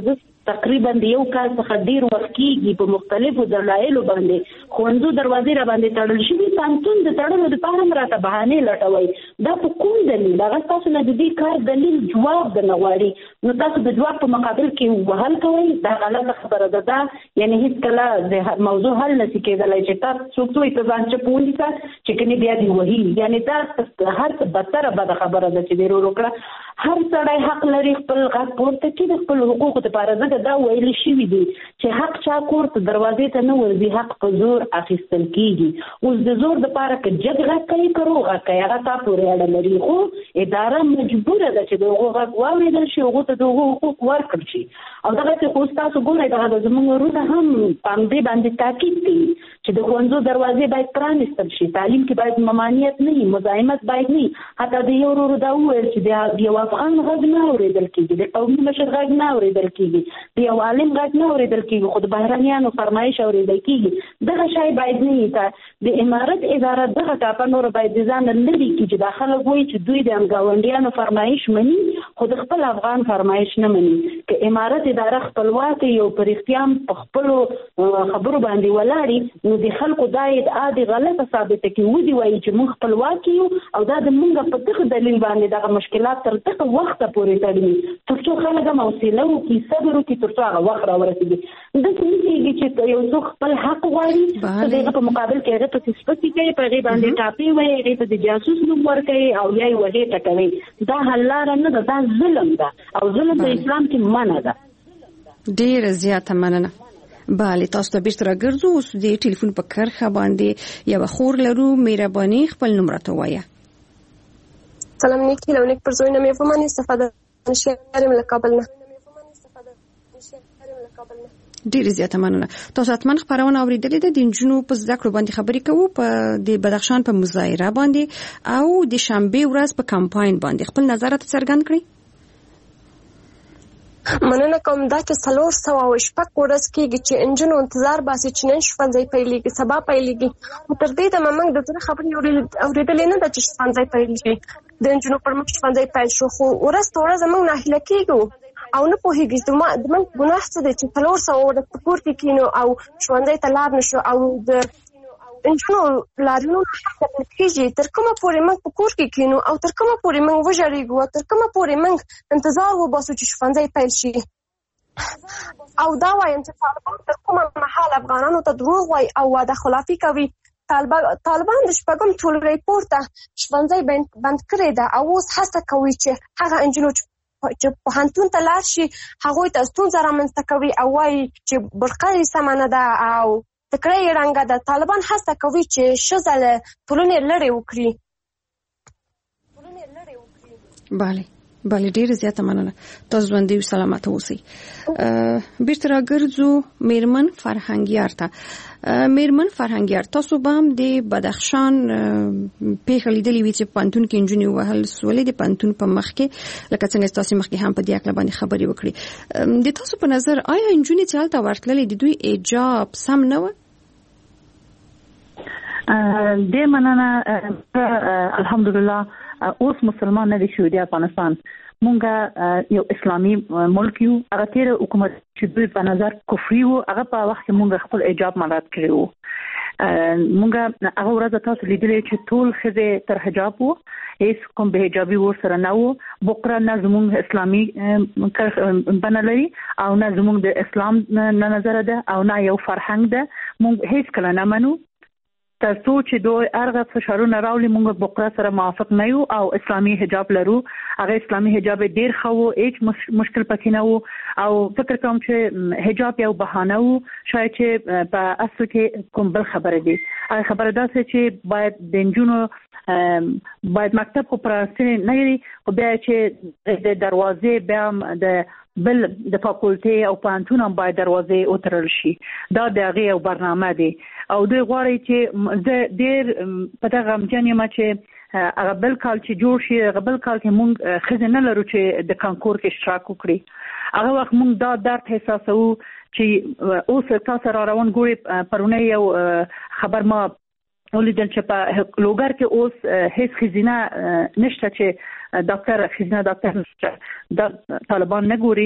تقریبا د یو کال څخه ډیر وخت کېږي په مختلفو دلایلو باندې ښوونځو دروازې را باندې تړل شوي. پوهنتون د تړلو دپاره هم راته بهانې لټوئ. دا په کوم دلیل؟ هغه ستاسو نه د دې کار دلیل جواب درنه غواړي. نو تاسو د جواب په مقابل کې وهل کوئ. دا غلطه خبره ده. دا یعنې هېڅکله د موضوع حل نشي کېدلی چې تاسو څوک څه وایي ته ځان چپ ونیسه چې کنې بیا دې وهي. یعنې دا هر څه بدتره بده خبره ده چې دې ورو کړه. هر سړی حق لري خپل غږ پورته کړي د خپل حقوقو دپاره. ځکه دا ویل شوي دي چې حق چا کور ته دروازې ته نه ورځي، حق په زور اخیستل کېږي. اوس د زور دپاره که جګ غږ کوي که روغ غږ کوي هغه تا پورې اړه لري، خو اداره مجبوره ده چې د هغو غږ واورېدل شي، هغو ته د هغو حقوق ورکړل شي. او دغسې خو تاسو ګورئ دغه د زموږ ورونه هم په همدې باندې تاکید کوي چې د ښوونځو دروازې باید پرانیستل شي. تعلیم کې باید ممانعت نه وي، مزاحمت باید نه وي. حتی د یو ورور دا وویل چې د یو افغان غږ نه اورېدل کېږي، د قومي مشر غږ نه اورېدل کېږي، د یو عالم غږ نه اورېدل کېږي، خو د بهرنیانو فرمایش اورېدل کېږي. دغه شی باید نه وي. د امارت اداره دغه ټاپه نور باید د ځانه لرې کړي چې دا خلک وایي چې دوی د ګاونډیانو فرمایش مني خو د خپل افغان فرمایش نه مني. که امارت اداره خپلواکه یو په رښتیا په خپلو خبرو باندې ولاړي نو د خلکو دا ادعا د غلطه ثابته کړي، ودې وایي چې موږ خپلواک یو او دا د موږ په دغه دلیل باندې دغه مشکلات تر دغه وخته پورې تړلي تر څو خلک هم حوصله وکړي، صبر وکړي تر څو هغه وخت راورسېږي. داسې نه کېږي چې یو څوک خپل حق غواړي د هغه په مقابل کې هغه پسې سپکې کوي، په هغې باندې ټاپې وایي، هغې ته د جاسوس نوم ورکوي او یا یې وهې ټکوي. دا حل لاره نه ده، دا ظلم ده او ظلم په اسلام کې منع ده. ډېره زیاته مننه. بله تاسو ته بیرته راګرځو. اوس د ټلیفون په کرښه باندې یوه خور لرو. مهرباني خپل نوم راته ووایه. سلام نیک هیله و نیک پر زوی نمی فهمانی استفاده نشیارم له کابل نه. ډېر زیاته مننه. تاسو حتما خبرونه اوریدلې ده. د نجونو په زده کړو باندې خبرې کوو په د بدخشان په مظاهره باندې او د شنبه ورځ په کمپاین باندې. خپل نظرات څرګند کړئ. مننه کوم. دا چې 406 ورځ کېږي چې انجونو انتظار باسي چې نن ښوونځی پیلېږي، سبا پیلېږي. خو تر دې دمه موږ د زړه خبرې اورېدلې نه ده چې ښوونځی پیلېږي. د انجونو پر مخ ښوونځی پیل شو خو ورځ په ورځ موږ ناهیله کېږو او نه پوهېږي چې زموږ ګناه څه دی چې 400 ورځ په کور کې کېنو او ښوونځی ته لاړ نه شو. او د انجونو لاریونونه کتل کېږي تر کومه پورې موږ په کور کې کېنو او تر کومه پورې موږ وژړېږو او تر کومه پورې موږ انتظار وباسو چې ښوونځی پیل شي. او دا وایم چې طالبان تر کومه مهال افغانانو ته دروغ وایي او وعده خلافي کوي. طالبان د شپږم ټولګي پورته ښوونځی بند کړی ده او اوس هڅه کوي چې هغه انجونو چې پوهنتون ته لاړ شي هغوی ته ستونزه رامنځته کوي او وایي چې برقه یې سمه نه ده او فکره یې ړنګه ده. طالبان هڅه کوي چې ښځه له ټولنې لرې وکړي. بله ډېره زیاته مننه. تاسو ژوندي او سلامت اوسئ. بیرته راګرځو میرمن فرهنګیار ته. میرمن فرهنګیار، تاسو به هم د بدخشان پیښه لیدلې وي چې پوهنتون کې نجونې ووهل سولې د پوهنتون په مخ کې، لکه څنګه چې تاسو مخکې هم په دې اړه باندې خبرې وکړې. د تاسو په نظر آیا نجونې چې هلته ورتللې د دوی ایجاب سم نه و؟ ډېر مننه. الحمدلله اوس مسلمان نه دی شوی د افغانستان. مونږه یو اسلامي ملک یو. هغه تیر حکومت چې دوی په نظر کفري وو هغه په وخت کې مونږ خپل ایجاب مراعات کړی وو. مونږه هغه ورځ تاسو لیدلې چې ټول ښځې تر حجاب وو، هیڅ کوم به حجابي ورسره نه وو. بقره نه زموږ اسلامي بڼه لري او نه زموږ د اسلام نه نظر ده او نه یو فرهنګ ده. مونږ هیڅ کله نه منو تر څو چې دوی ارغه فشارونه راولي. مونږ بقره سره موافق نه یو او اسلامي حجاب لرو. هغه اسلامي حجاب ډیر ښه وو، هیڅ مشکل پکې نه وو او فکر کوم چې حجاب یو بهانه وو. شاید چې په اصل کې کوم بل خبره دی. هغه خبره ده چې باید د نجونو باید مکتب خو پرانستنې نه وي، خو بیا چې د دروازې بیا د بل د فاکولټي او پوهنتون هم باید دروازې وتړل شي. دا د هغې یو برنامه دی او دوی غواړي چې زه ډېر په دغه غمجن یم چې هغه بل کال چې جوړ شي، هغه بل کال کې مونږ ښځې نه لرو چې د کانکور کې اشتراک وکړي. هغه وخت مونږ دا درد احساسوو چې اوس تاسو را روان ګورئ. پرونی یو خبر ما ولیدل چې په لوګر کې اوس هیڅ ښځینه نشته چې ډاکټر ښځینه ډاکټر نشته. دا طالبان نه ګوري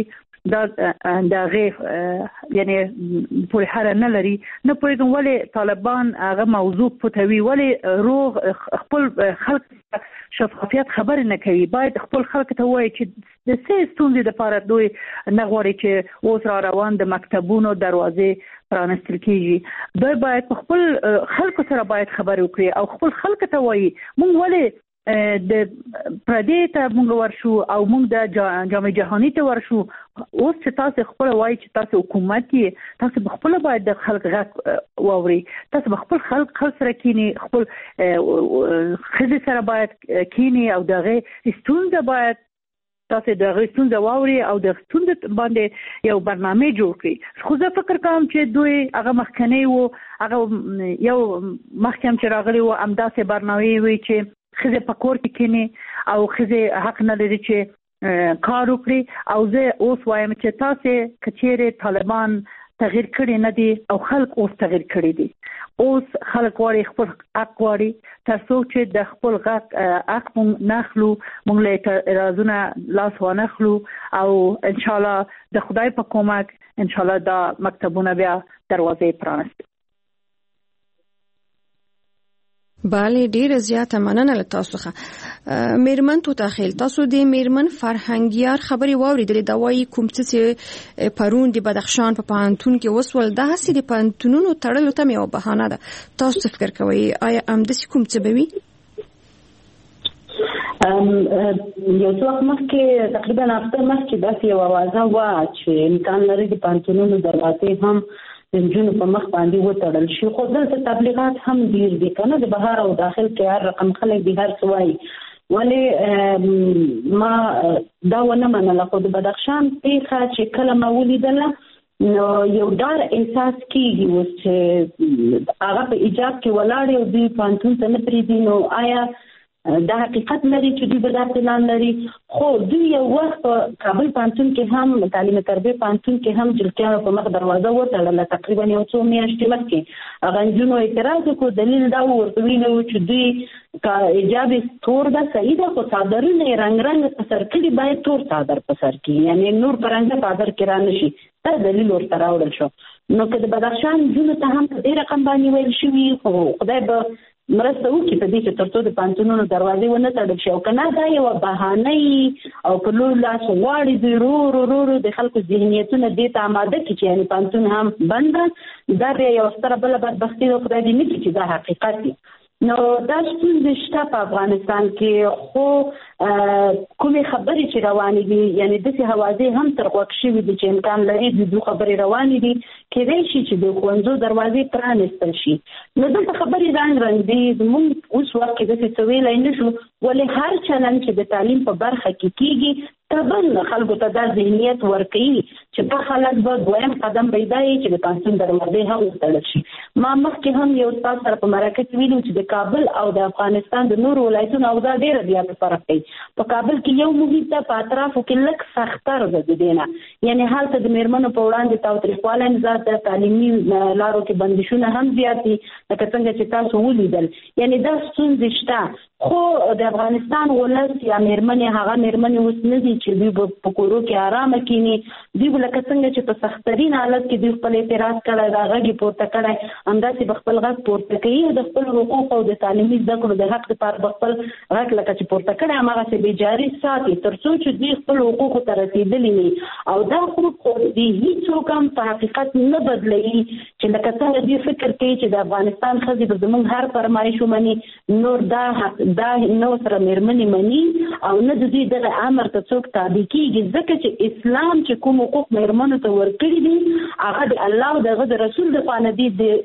دا غیف یعنی پوری حاله نه لري. نه پوهېږم ولې طالبان هغه موضوع پټوي، ولې روغ خپل خلک شفافیت خبرې نه کوي. باید خپل خلک ته وایي چې د څه ستونزې دپاره دوی نه غواړي چې اوس را روان د مکتبونو دروازې پرانستل کېږي. دوی باید په خپل خلکو سره باید خبرې وکړي او خپل خلکو ته وایي موږ ولې د پردې ته موږ ورشو او موږ د جام جهاني ته ورشو. اوس چې تاسو خپل وایي چې تاسو حکومت کې، تاسو خپل باید د خلک غږ واوري، تاسو خپل خلک سره کینی، خپل خزي سره باید کینی او دغه ستونزه باید تاسو دغه ستونزه واوري او د ستونزه باندې یو برنامه جوړ کړئ. خو زه فکر کوم چې دوی هغه مخکنی وو، هغه یو محکم چې راغلی وو همداسې برنامه وي چې خزه په کور کې کینی او خزه حق نه لري چې کار وکړي. او زه اوس وایم چې تاسو کچېره طالبان تغییر کړي نه دي او خلک اوس تغییر کړي دي. اوس خلک غواړي خپل حق غواړي، تر څو چې د خپل حق مونږ ناخلو، مونږ له اعتراضونه لاس وانخلو او ان شاء الله د خدای په کومک ان شاء الله دا مکتبونه بیا دروازې پرانستي. بله ډیره زیاته مننه له تاسو څخه. میرمن توتاخیل، تاسو د میرمن فرهنګیار خبرې واوریدلې دا وایي کوم څه پرون د بدخشان په پوهنتون کې وسول، دا هسې د پوهنتونونو تړلو ته یو بهانه ده. تاسو فکر کوئ آیا همداسې کوم څه به وي؟ یو څه وخت مخکې تقریبا هفته مخکې داسې یو اوازه وه چې امکان لري د پوهنتونونو دروازې هم د نجونو په مخ باندې وتړل شي. خو دلته تبلیغات هم ډیر دي که نه، د بهر او داخل کې هر رقم خلک دي هر څه وایي. ولې ما دا ونه منله. خو د بدخشان پیښه چې کله ما ولیدله نو یو ډار احساس کېږي اوس چې هغه په ایجاب کې ولاړ او دوی پوهنتون ته نه پرېږدي. نو آیا دا حقیقت لري چې دوی به دا پلان لري؟ خو دوی یو وخت په کابل پوهنتون کې هم تعلیم تربیه پوهنتون کې هم جلکیانو په مخ دروازه وتړله تقریبا یو څو میاشتې مخکې. هغه نجونو اعتراض وکړو، دلیل دا ورته ویلي و چې دوی که ایجاب تور ده صحیح ده، خو څادرونه یې رنګ رنګ په سر کړي، باید تور څادر په سر کړي، یعنې نور په رنګه څادر کې را نه شي. دا دلیل ورته راوړل شو. نو که د بدخشان نجونو ته هم په دې رقم باندې ویل شوي، خو خدای به مرسته وکړي په دې چې تر څو د پوهنتونونو دروازې ونه تړل شي. او که نه دا یوه بهانه او په لور لاس غواړي دوی ورو د خلکو ذهنیتونه دې ته آماده کړي چې یعنې پوهنتون هم بند ده. دا بیا یوه ستره بله بدبختي ده، خدای دې نه کړي چې دا حقیقت وي. نو دا ستونزې شته په افغانستان کې. خو کومې خبرې چې روانې دي، یعنې داسې هوازې هم تر غوږ شوي دي چې امکان لري د دوی خبرې روانې دي، کېدای شي چې د ښوونځو دروازې پرانستل شي. نو دلته خبرې رنګ رنګ دي. زموږ اوس وخت کې داسې څه ویلی نه شو، ولې هر چلند چې د تعلیم په برخه کې کېږي طبعا خلکو ته دا ذهنیت ورکوي چې دا خلک به دویم قدم پیدا یي چې د پوهنتون دروازې هم وتړل شي. ما مخکې هم یو استاد سره په مرکه کې ویلي چې د کابل او د افغانستان د نورو ولایتونو اوضاع ډېره زیاته فرق دی. په کابل کې یو محیط ده، په اطرافو کې لږ سختر ده د دې نه، یعنې هلته د میرمنو په وړاندې تاوتریخوالی هم زیات ده، تعلیمي لارو کې بندشونه هم زیات دي لکه څنګه چې تاسو ولیدل. یعنې دا ستونزې شته. خو د افغانستان ولس یا میرمنې، هغه میرمنې اوس نه دي چې دوی به په کورو کې آرامه کینی. دوی به لکه څنګه چې په سخترین حالت کې دوی خپل اعتراض کړی، دا غږ یې پورته کړی، همداسې به خپل غږ پورته کوي د خپل حقوق او د تعلیمي زده کړو د حق لپاره به خپل غږ لکه چې پورته کړی هماغسې بې جاري ساتي تر څو چې دوی خپل حقوقو ته رسېدلي وي. او دا خو دوی هېڅوک هم په حقیقت نه بدلوي چې لکه څنګه دوی فکر کوي چې د افغانستان ښځې به زموږ هر فرمایش ومني، نور دا نه ورسره مېرمنې مني او نه د دوی دغه امر ته څوک تابع کېږي، ځکه چې اسلام چې کوم حقوق مېرمنو ته ورکړي دي هغه د الله او د هغه د رسول دخوا نه دي. د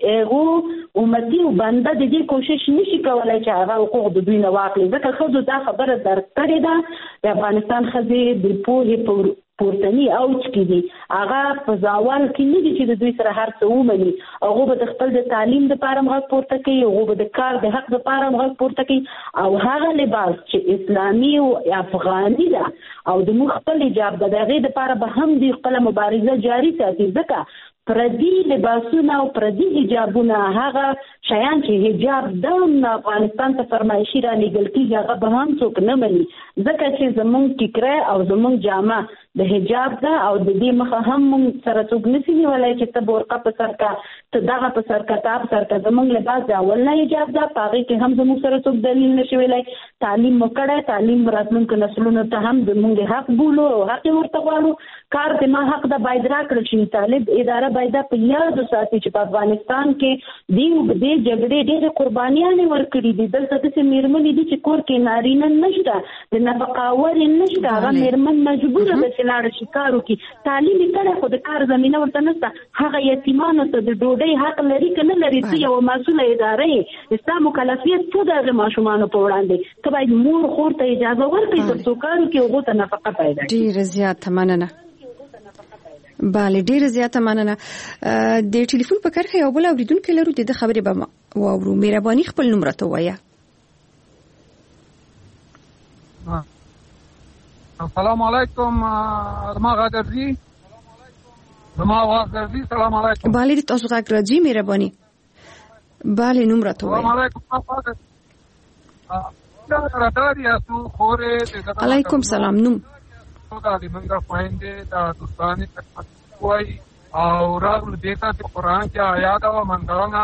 هغو امتي او بنده د دې کوشش نشي کولی چې هغه حقوق د دوی نه واخلي، ځکه ښځو دا خبره درک کړې ده. د افغانستان ښځې د پوهې پورتني اوج کې دي، هغه په زاول کې نه دي چې د دوی سره هر څه ومني. هغه به د خپل د تعلیم لپاره غږ پورته کوي، هغه به د کار د حق لپاره غږ پورته کوي. او هغه لباس چې اسلامي او افغاني ده او د موږ خپل حجاب ده، د هغې لپاره به هم دوی خپله مبارزه جاري ساتي، ځکه پردي لباسونه او پردي حجابونه، هغه شیان چې حجاب د افغانستان ته فرمایشي را لېږل کېږي، هغه به هم څوک نه مني، ځکه چې زموږ ټیکری او زموږ جامه د حجاب ده او د دې مخه هم موږ سره څوک نشي نیولای چې ته برقه په سر کا ته دغه په سر کا تاب سر کا زموږ لباس د اول نه حجاب ده پاغي کې هم زموږ سره څوک دلیل نشي ویلای تعلیم وکړه تعلیم راتلونکو نسلونو ته هم د موږ حق بولو او حق ورته غواړو کار د ما حق د باید راکړل شي طالب اداره باید په یاد وساتي چې په افغانستان کې د جګړې ډېر قربانیان ورکړي دي دلته د میرمنې دي چې کور کې نارینه نشته د نفقاور نشته هغه میرمن مجبوره ده چې لاړ شي کار وکړي تعلیم کړه خو د کار زمينه ورته نشته هغه یتیمانو ته د ډوډۍ حق لري کنه لري چې یو مسؤله اداره یې استا مکلفیت څه د ماشومان په وړاندې ته باید مور خور ته اجازه ورکړي چې کار وکړي او غوته نفقه پیدا کړي ډیر زیات مننه بله ډیر زیاته مننه د ټلیفون په کرخه یو بل اوریدونکو لرو د خبرې به واورو مهرباني خپل نمبر ته وایه السلام علیکم ما غاګرځي ما غاګرځي السلام علیکم بله تاسو غاګرځي مهرباني بله نمبر ته وایه علیکم سلام نوم دا د منګه خويندې د دوستانه کوي او راغلو دیتا چې قرآن کې آیات او منځونه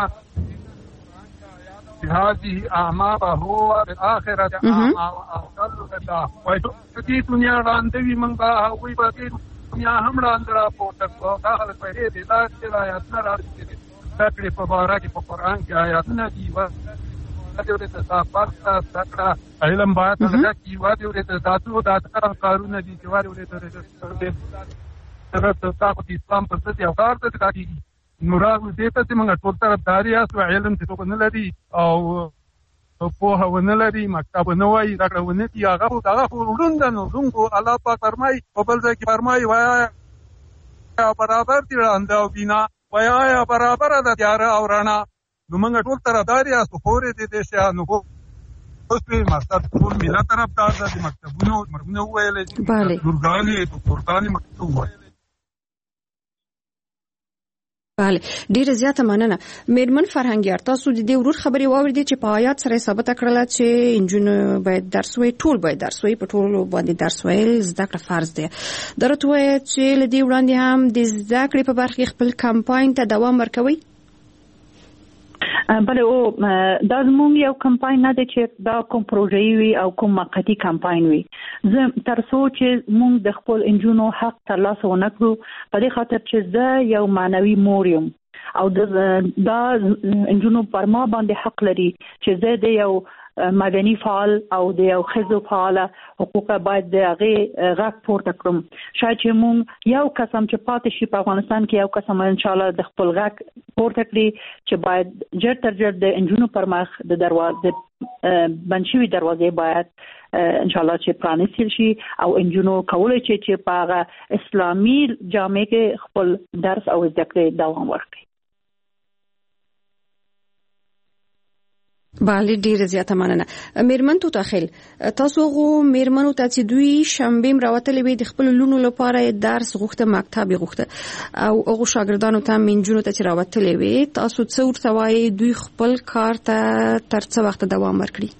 هذه اعمال هو الاخره اعمال الله وای دې دنیا باندې منګه وي په دنیا هم راندرا پورته کو دا خلک په دې د آیات نه راځي تکلیف مبارک په قرآن کې آیات نه دی ورته تاسو تاسو علم باید لږه کی واده ورته تاسو د کارونه دي چې ورته تاسو د اسلام په څیر یو کار ته کوي نو راغلو دې ته چې موږ ټول طرفداري یاست علم چې څوک نه لري او په هونه لري مکتب نه وایي دا ونه دي هغه ورندنو څنګه الله پاک فرمایي په بل ځای کې فرمایي وایا برابر دي راند او بنا وایا برابر ده تیار او رڼا نو موږ ټول طرفدار یاستو خورې دې شه نو اوس په ماستر ټول ملت طرفدار دي مکتبونو مرګونه ویلې بله ګورګانې پورتانې مکتوب وایي بله ډیره زیاته مننه میرمن فرهنګیار تاسو د دې ورور خبرې واوریدې چې په آیات سره ثابت کړل چې انجونو باید درس وي ټول باید درس وي په ټول باندې درس ویل زده کړه فرض دی درته وایي چې لدی وړاندې هم د زده کړې په برخه خپل کمپاین ته دوام ورکوي بله او دا زموږ یو کمپاین نه دی چې دا کوم پروژې وي او کوم موقتی کمپاین وي زه تر څو چې موږ د خپل انجونو حق ترلاسه ونه کړو په دې خاطر چې زه یو معنوي مور یم او دا انجونو پر ما باندې حق لري چې زه د یو مدني فعال او د یو ښځو فعاله حقوق باید د هغې غږ پورته کړم شاید چې موږ یو قسم چې پاتې شي په افغانستان کې یو قسم انشاءالله د خپل غږ پورته کړي چې باید ژر تر ژر د انجونو پر مخ د دروازې بند شوي دروازې باید انشاءالله چې پرانیستل شي او انجونو کولی چې په هغه اسلامي جامع کې خپل درس او زده کړې دوام ورکړي بله ډیره زیاته مننه میرمن تو تاخل تاسو غو میرمنو ته چې دوی شنبه راوتلې وي د خپل لونو لپاره درس غوښته مکتب غوښته او هغه شاګردانو ته منجونو ته چې راوتلې وي تاسو څو ورته وایي دوی خپل کار ته تر څه وخت دوام ورکړي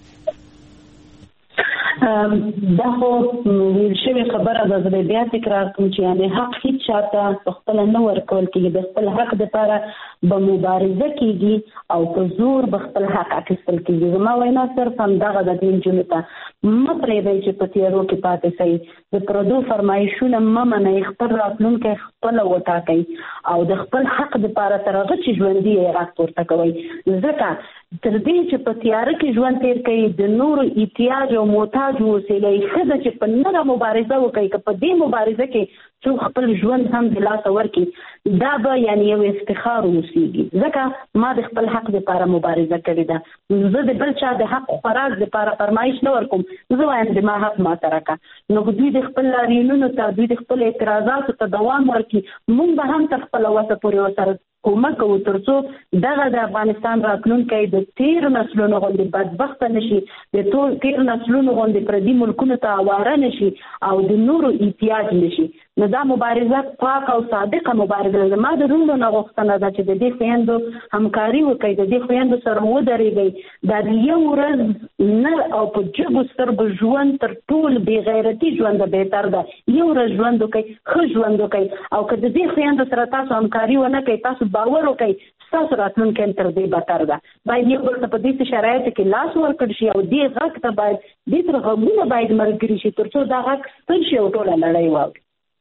دا خو ویل شوی خبره ده زه بیا تکرار کوم چې یعنی حق هیڅ چاته خپل نه ورکول کېږي د خپل حق لپاره به مبارزه کېږي او په زور به خپل حق اخیستل کېږي زما وینا صرف همدغه د دې نجونو ته مه پرېږدئ چې په تیارو کې پاتې شئ د پردو فرمایشونه مه منئ خپل راتلونکی خپله وټاکئ او د خپل حق لپاره تر هغه چې ژوندي یې غږ پورته کوئ ځکه تر دې چې په تیاره کې ژوند تیر کوي د نورو احتیاج او محتاج اوسېږئ ښه ده چې په نره مبارزه وکړئ که په دې مبارزه کې څوک خپل ژوند هم د لاسه ورکړي دا به یعنې یو افتخار اوسېږي ځکه ما د خپل حق لپاره مبارزه کړې ده زه د بل چا د حق خوراک لپاره فرمایش نه ورکوم زه وایم د ما حق ما ته راکړه نو دوی د خپل لاریونونو ته دوی د خپل اعتراضاتو ته دوام ورکړي موږ به هم تر خپله وسه پورې ورسره کومک کوو تر څو دغه د افغانستان راتلونکی د تېرو نسلونو غوندې بدبخته نه شي د تېرو نسلونو غوندې پردي ملکونو ته اواره نه شي او د نورو احتیاج نه شي نو دا مبارزه پاک او صادقه مبارزه ده. ما د ټولو نه غوښتنه ده چې د دې خویندو همکاري وکړي، د دې خویندو سره ودرېږئ. دا یو ورځ نه او په جګو سترګو ژوند تر ټول بې غیرتي ژوند بهتر ده. یو ورځ ژوند وکړئ، ښه ژوند وکړئ، او که د دې خویندو سره تاسو همکاري ونه کوئ، تاسو باور وکړئ ستاسو راتلونکی هم تر دې بدتر ده. باید یو بل ته په دې شرایطو کې لاس ورکړل شي او دې غږ ته باید دې تر غږونه باید ملګري شي تر څو دا غږ ستر شي او ټوله نړۍ واوري.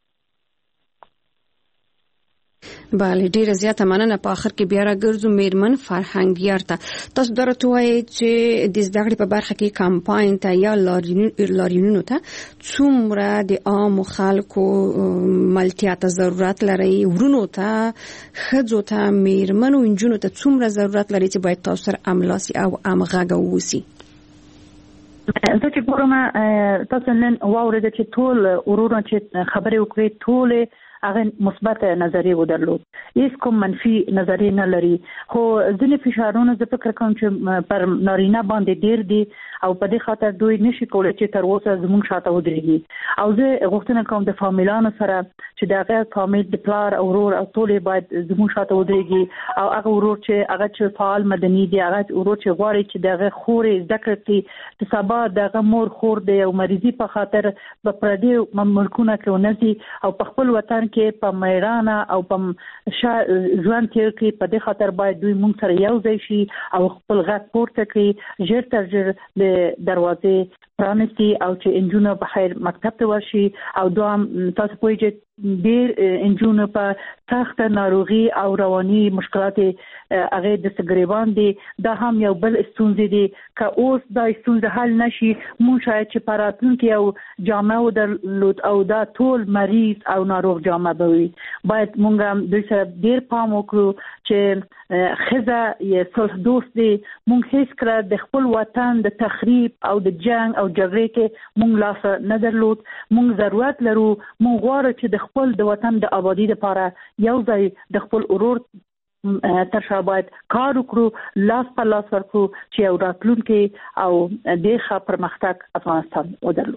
بله، ډیره زیاته مننه. په اخر کې بیا راګرځو میرمن فرهنګیار ته. تاسو درته وایي چې د زده کړې په برخه کې کمپاین ته یا لاریونونو ته څومره د عام خلکو ملتیا ته ضرورت لري، ورونو ته، ښځو ته، میرمنو انجونو ته څومره ضرورت لري چې باید تاسو سره املاسي او امغږه ووسی؟ زه چې ګورم تاسو نن واورېده چې ټول ورونه چې خبرې وکړې ټول هغه مثبت نظریه ودرلود، هیڅ کوم منفي نظریه نه لري. خو ځینې فشارونه زه فکر کوم چې پر نارینه باندې ډیر دي او په دې خاطر دوی نشي کولای چې تر اوسه زموږ شاته ودرېږي. او زه غوښتنه کوم د فامیلانو سره چې د هغه فامیل د پلار او ورور او ټول باید زموږ شاته ودرېږي، او هغه ورور چې فعال مدني دی، هغه ورور چې غواړي چې دغه خورې ذکر کړي چې سبا دغه مور خور دی او مریضي په خاطر په پردي ملکونه کې ونځي او په خپل وطن کې په میرانه او په ژوند تیر کې. په دې خاطر باید دوی موږ سره یو ځای شي او خپل غږ پورته کړي، ژر تر ژر د دروازې پرانیستي او چې انجونو په خیر مکتب ته ورشي. او دوام تاسو پوهیږئ ډېر انجونو په سخت ناروغي او رواني مشکلات هغه د سګریبان دي. دا هم یو بل ستونزې دي. که اوس دا ستونزه حل نشي، مونږ شاید چې په راتلونکي یو جامع ودرلود او دا ټول مریض او ناروغ جامع به وي. باید مونږ دوی سره ډېر پام وکړو چې ښځه یې صلح دوست دی. مونږ هیڅکله د خپل وطن د تخریب او د جنگ او جګړې کې مونږ لاس نه درلود. مونږ ضرورت لرو، مونږ غواړو چې د خپل د وطن د آبادی لپاره یو ځای د خپل ورور تر شا باید کار وکړو، لاس په لاس ورکړو چې یو راتلونکی او د ښه پرمختګ افغانستان ودرلو.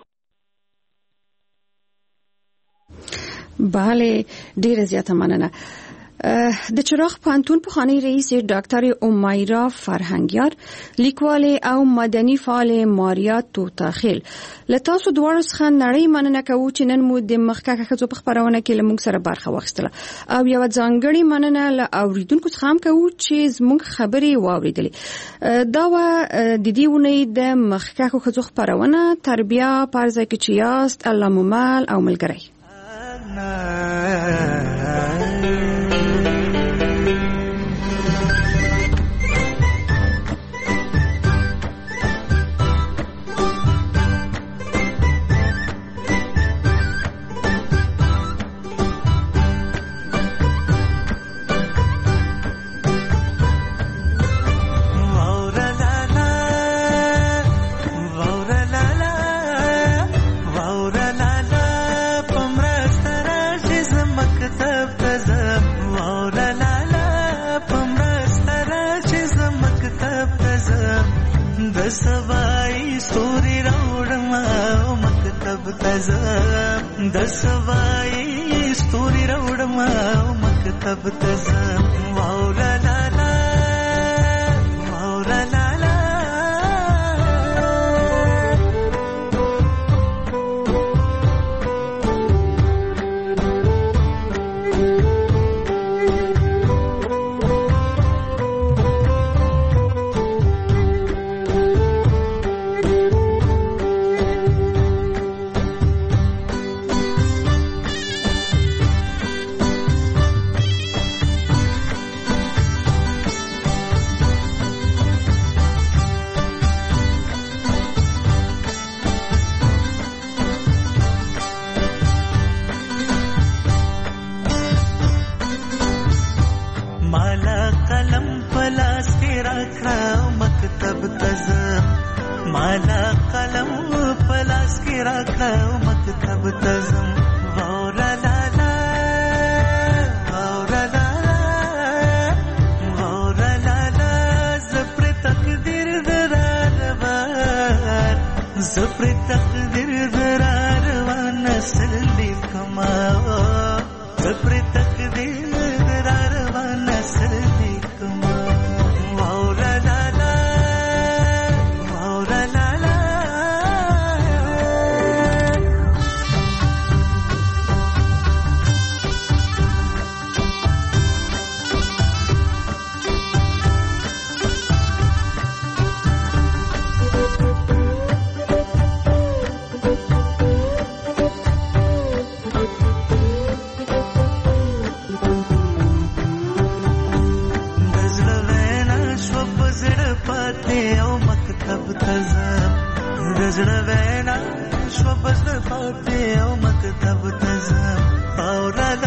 بله، ډیره زیاته مننه. د چراغ پوهنتون پخوانی رئیس ډاکټر امیرا فرهنګیار، لیکوال او مدني فعال ماریا توتاخیل، له تاسو دواړو څخه نړۍ مننه کوو چې نن مو د مخکښه ښځو په خپرونه کې له موږ سره برخه واخیستله، او یو ځانګړې مننه له اوریدونکو څخه هم کوو چې زموږ خبرې واوریدلې. دا و د دې اونۍ د مخکښه ښځو خپرونه. تربیه پر ځای کې چې یاست، الله مو مل او ملګری. د سوای ستوري راوړم او مکتب ته ځم. واوره لالا واوره لالا زپر تقدیر درار و نسل لیکما مکتب ته ځم د زړه وینا شوه په زړه پاتې او مکتب ته ځم او